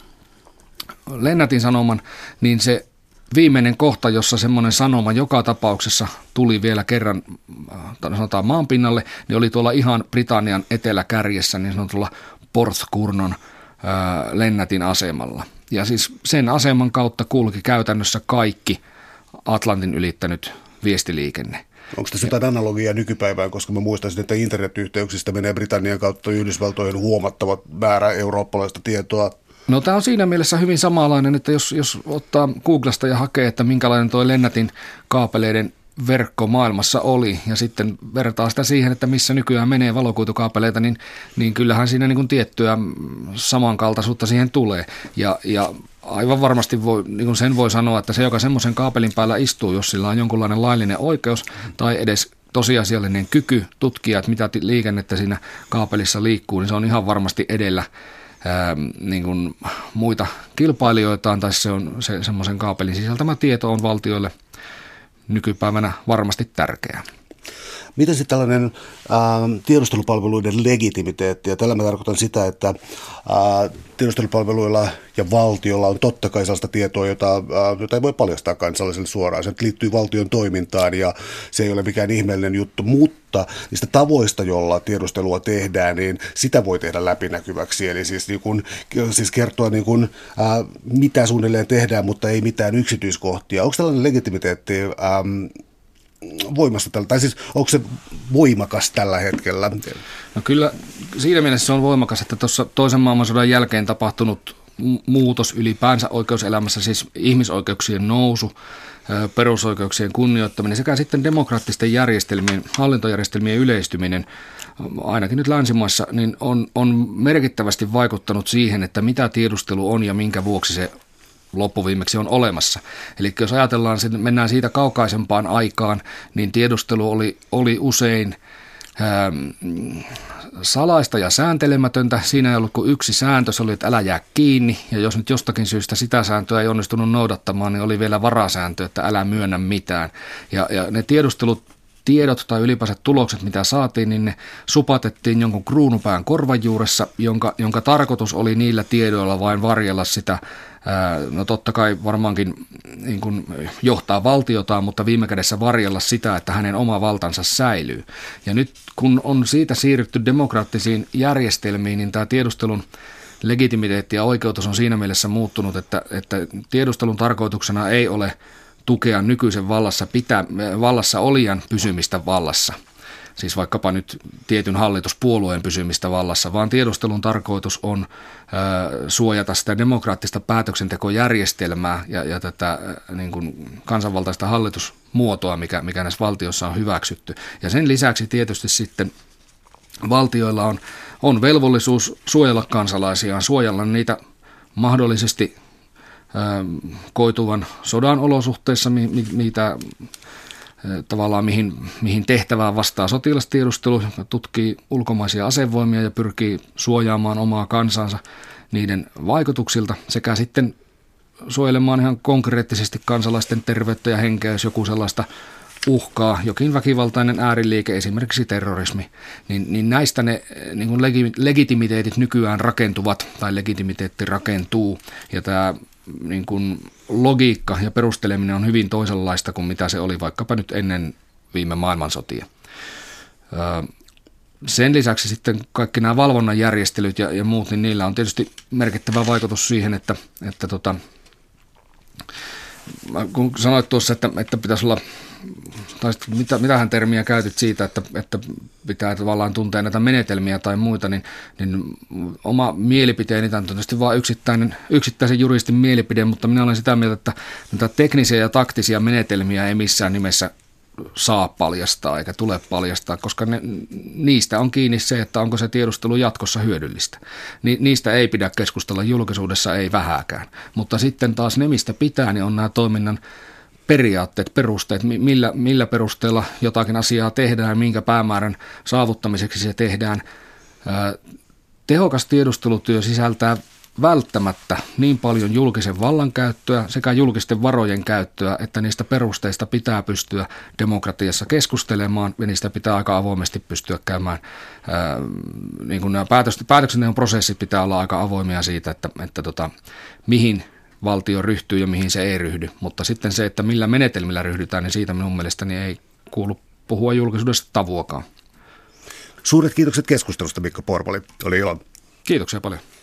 lennätin sanoman, niin se viimeinen kohta, jossa semmoinen sanoma joka tapauksessa tuli vielä kerran sanotaan maanpinnalle, niin oli tuolla ihan Britannian eteläkärjessä niin sanotulla Porthcurnon lennätin asemalla. Ja siis sen aseman kautta kulki käytännössä kaikki Atlantin ylittänyt viestiliikenne. Onko tässä jotain analogiaa nykypäivään, koska mä muistaisin, että internetyhteyksistä menee Britannian kautta Yhdysvaltojen huomattava määrä eurooppalaista tietoa? No tämä on siinä mielessä hyvin samanlainen, että jos, jos ottaa Googlesta ja hakee, että minkälainen tuo lennätin kaapeleiden verkko maailmassa oli ja sitten vertaa sitä siihen, että missä nykyään menee valokuitukaapeleita, niin, niin kyllähän siinä niin kuin tiettyä samankaltaisuutta siihen tulee. Ja, ja aivan varmasti voi, niin kuin sen voi sanoa, että se, joka semmoisen kaapelin päällä istuu, jos sillä on jonkunlainen laillinen oikeus tai edes tosiasiallinen kyky tutkia, että mitä liikennettä siinä kaapelissa liikkuu, niin se on ihan varmasti edellä ää, niin kuin muita kilpailijoitaan, tai se on se, semmoisen kaapelin sisältämä tieto on valtioille nykypäivänä varmasti tärkeää. Miten sitten tällainen äh, tiedustelupalveluiden legitimiteetti, ja tällä mä tarkoitan sitä, että äh, tiedustelupalveluilla ja valtiolla on totta kai sellaista tietoa, jota, äh, jota ei voi paljastaa kansalaiselle suoraan. Se liittyy valtion toimintaan ja se ei ole mikään ihmeellinen juttu, mutta niistä tavoista, jolla tiedustelua tehdään, niin sitä voi tehdä läpinäkyväksi. Eli siis, niin kun, siis kertoa, niin kun, äh, mitä suunnilleen tehdään, mutta ei mitään yksityiskohtia. Onko tällainen legitimiteetti ähm, voimassa tällä, tai siis onko se voimakas tällä hetkellä? No kyllä siinä mielessä se on voimakas, että tuossa toisen maailmansodan jälkeen tapahtunut muutos ylipäänsä oikeuselämässä, siis ihmisoikeuksien nousu, perusoikeuksien kunnioittaminen sekä sitten demokraattisten järjestelmien, hallintojärjestelmien yleistyminen, ainakin nyt länsimaissa, niin on, on merkittävästi vaikuttanut siihen, että mitä tiedustelu on ja minkä vuoksi se loppuviimeksi on olemassa. Eli jos ajatellaan, mennään siitä kaukaisempaan aikaan, niin tiedustelu oli, oli usein ähm, salaista ja sääntelemätöntä. Siinä ei ollut kuin yksi sääntö, se oli, että älä jää kiinni. Ja jos nyt jostakin syystä sitä sääntöä ei onnistunut noudattamaan, niin oli vielä varasääntö, että älä myönnä mitään. Ja, ja ne tiedustelut tiedot tai ylipäänsä tulokset, mitä saatiin, niin ne supatettiin jonkun kruunupään korvajuuressa, jonka, jonka tarkoitus oli niillä tiedoilla vain varjella sitä, ää, no totta kai varmaankin niin kuin johtaa valtiotaan, mutta viime kädessä varjella sitä, että hänen oma valtansa säilyy. Ja nyt kun on siitä siirrytty demokraattisiin järjestelmiin, niin tämä tiedustelun legitimiteetti ja oikeutus on siinä mielessä muuttunut, että, että tiedustelun tarkoituksena ei ole tukea nykyisen vallassa, pitää, vallassa olijan pysymistä vallassa, siis vaikkapa nyt tietyn hallituspuolueen pysymistä vallassa, vaan tiedustelun tarkoitus on ö, suojata sitä demokraattista päätöksentekojärjestelmää ja, ja tätä niin kuin kansanvaltaista hallitusmuotoa, mikä, mikä näissä valtioissa on hyväksytty. Ja sen lisäksi tietysti sitten valtioilla on, on velvollisuus suojella kansalaisiaan, suojella niitä mahdollisesti koituvan sodan olosuhteissa, mitä tavallaan mihin, mihin tehtävään vastaa sotilastiedustelu, joka tutkii ulkomaisia asevoimia ja pyrkii suojaamaan omaa kansansa niiden vaikutuksilta sekä sitten suojelemaan ihan konkreettisesti kansalaisten terveyttä ja henkeä, jos joku sellaista uhkaa, jokin väkivaltainen ääriliike, esimerkiksi terrorismi, niin, niin näistä ne niin kuin legitimiteetit nykyään rakentuvat tai legitimiteetti rakentuu ja tämä niin kuin logiikka ja perusteleminen on hyvin toisenlaista kuin mitä se oli vaikkapa nyt ennen viime maailmansotia. Sen lisäksi sitten kaikki nämä valvonnan järjestelyt ja, ja muut, niin niillä on tietysti merkittävä vaikutus siihen, että, että tota, kun sanoit tuossa, että, että pitäisi olla, tai mitä, mitähän termiä käytit siitä, että, että pitää tavallaan tuntea näitä menetelmiä tai muita, niin, niin oma mielipiteeni, tämä on tietysti vain yksittäinen, yksittäisen juristin mielipide, mutta minä olen sitä mieltä, että näitä teknisiä ja taktisia menetelmiä ei missään nimessä saa paljastaa eikä tule paljastaa, koska ne, niistä on kiinni se, että onko se tiedustelu jatkossa hyödyllistä. Ni, niistä ei pidä keskustella julkisuudessa, ei vähääkään. Mutta sitten taas ne, mistä pitää, niin on nämä toiminnan periaatteet, perusteet, millä, millä perusteella jotakin asiaa tehdään, minkä päämäärän saavuttamiseksi se tehdään. Ää, tehokas tiedustelutyö sisältää välttämättä niin paljon julkisen vallankäyttöä sekä julkisten varojen käyttöä, että niistä perusteista pitää pystyä demokratiassa keskustelemaan ja niistä pitää aika avoimesti pystyä käymään. Ää, niin kuin nämä päätöksenteon prosessit pitää olla aika avoimia siitä, että, että tota, mihin valtio ryhtyy ja mihin se ei ryhdy. Mutta sitten se, että millä menetelmillä ryhdytään, niin siitä minun mielestäni ei kuulu puhua julkisuudessa tavuakaan. Suuret kiitokset keskustelusta, Mikko Porvali. Oli ilo. Kiitoksia paljon.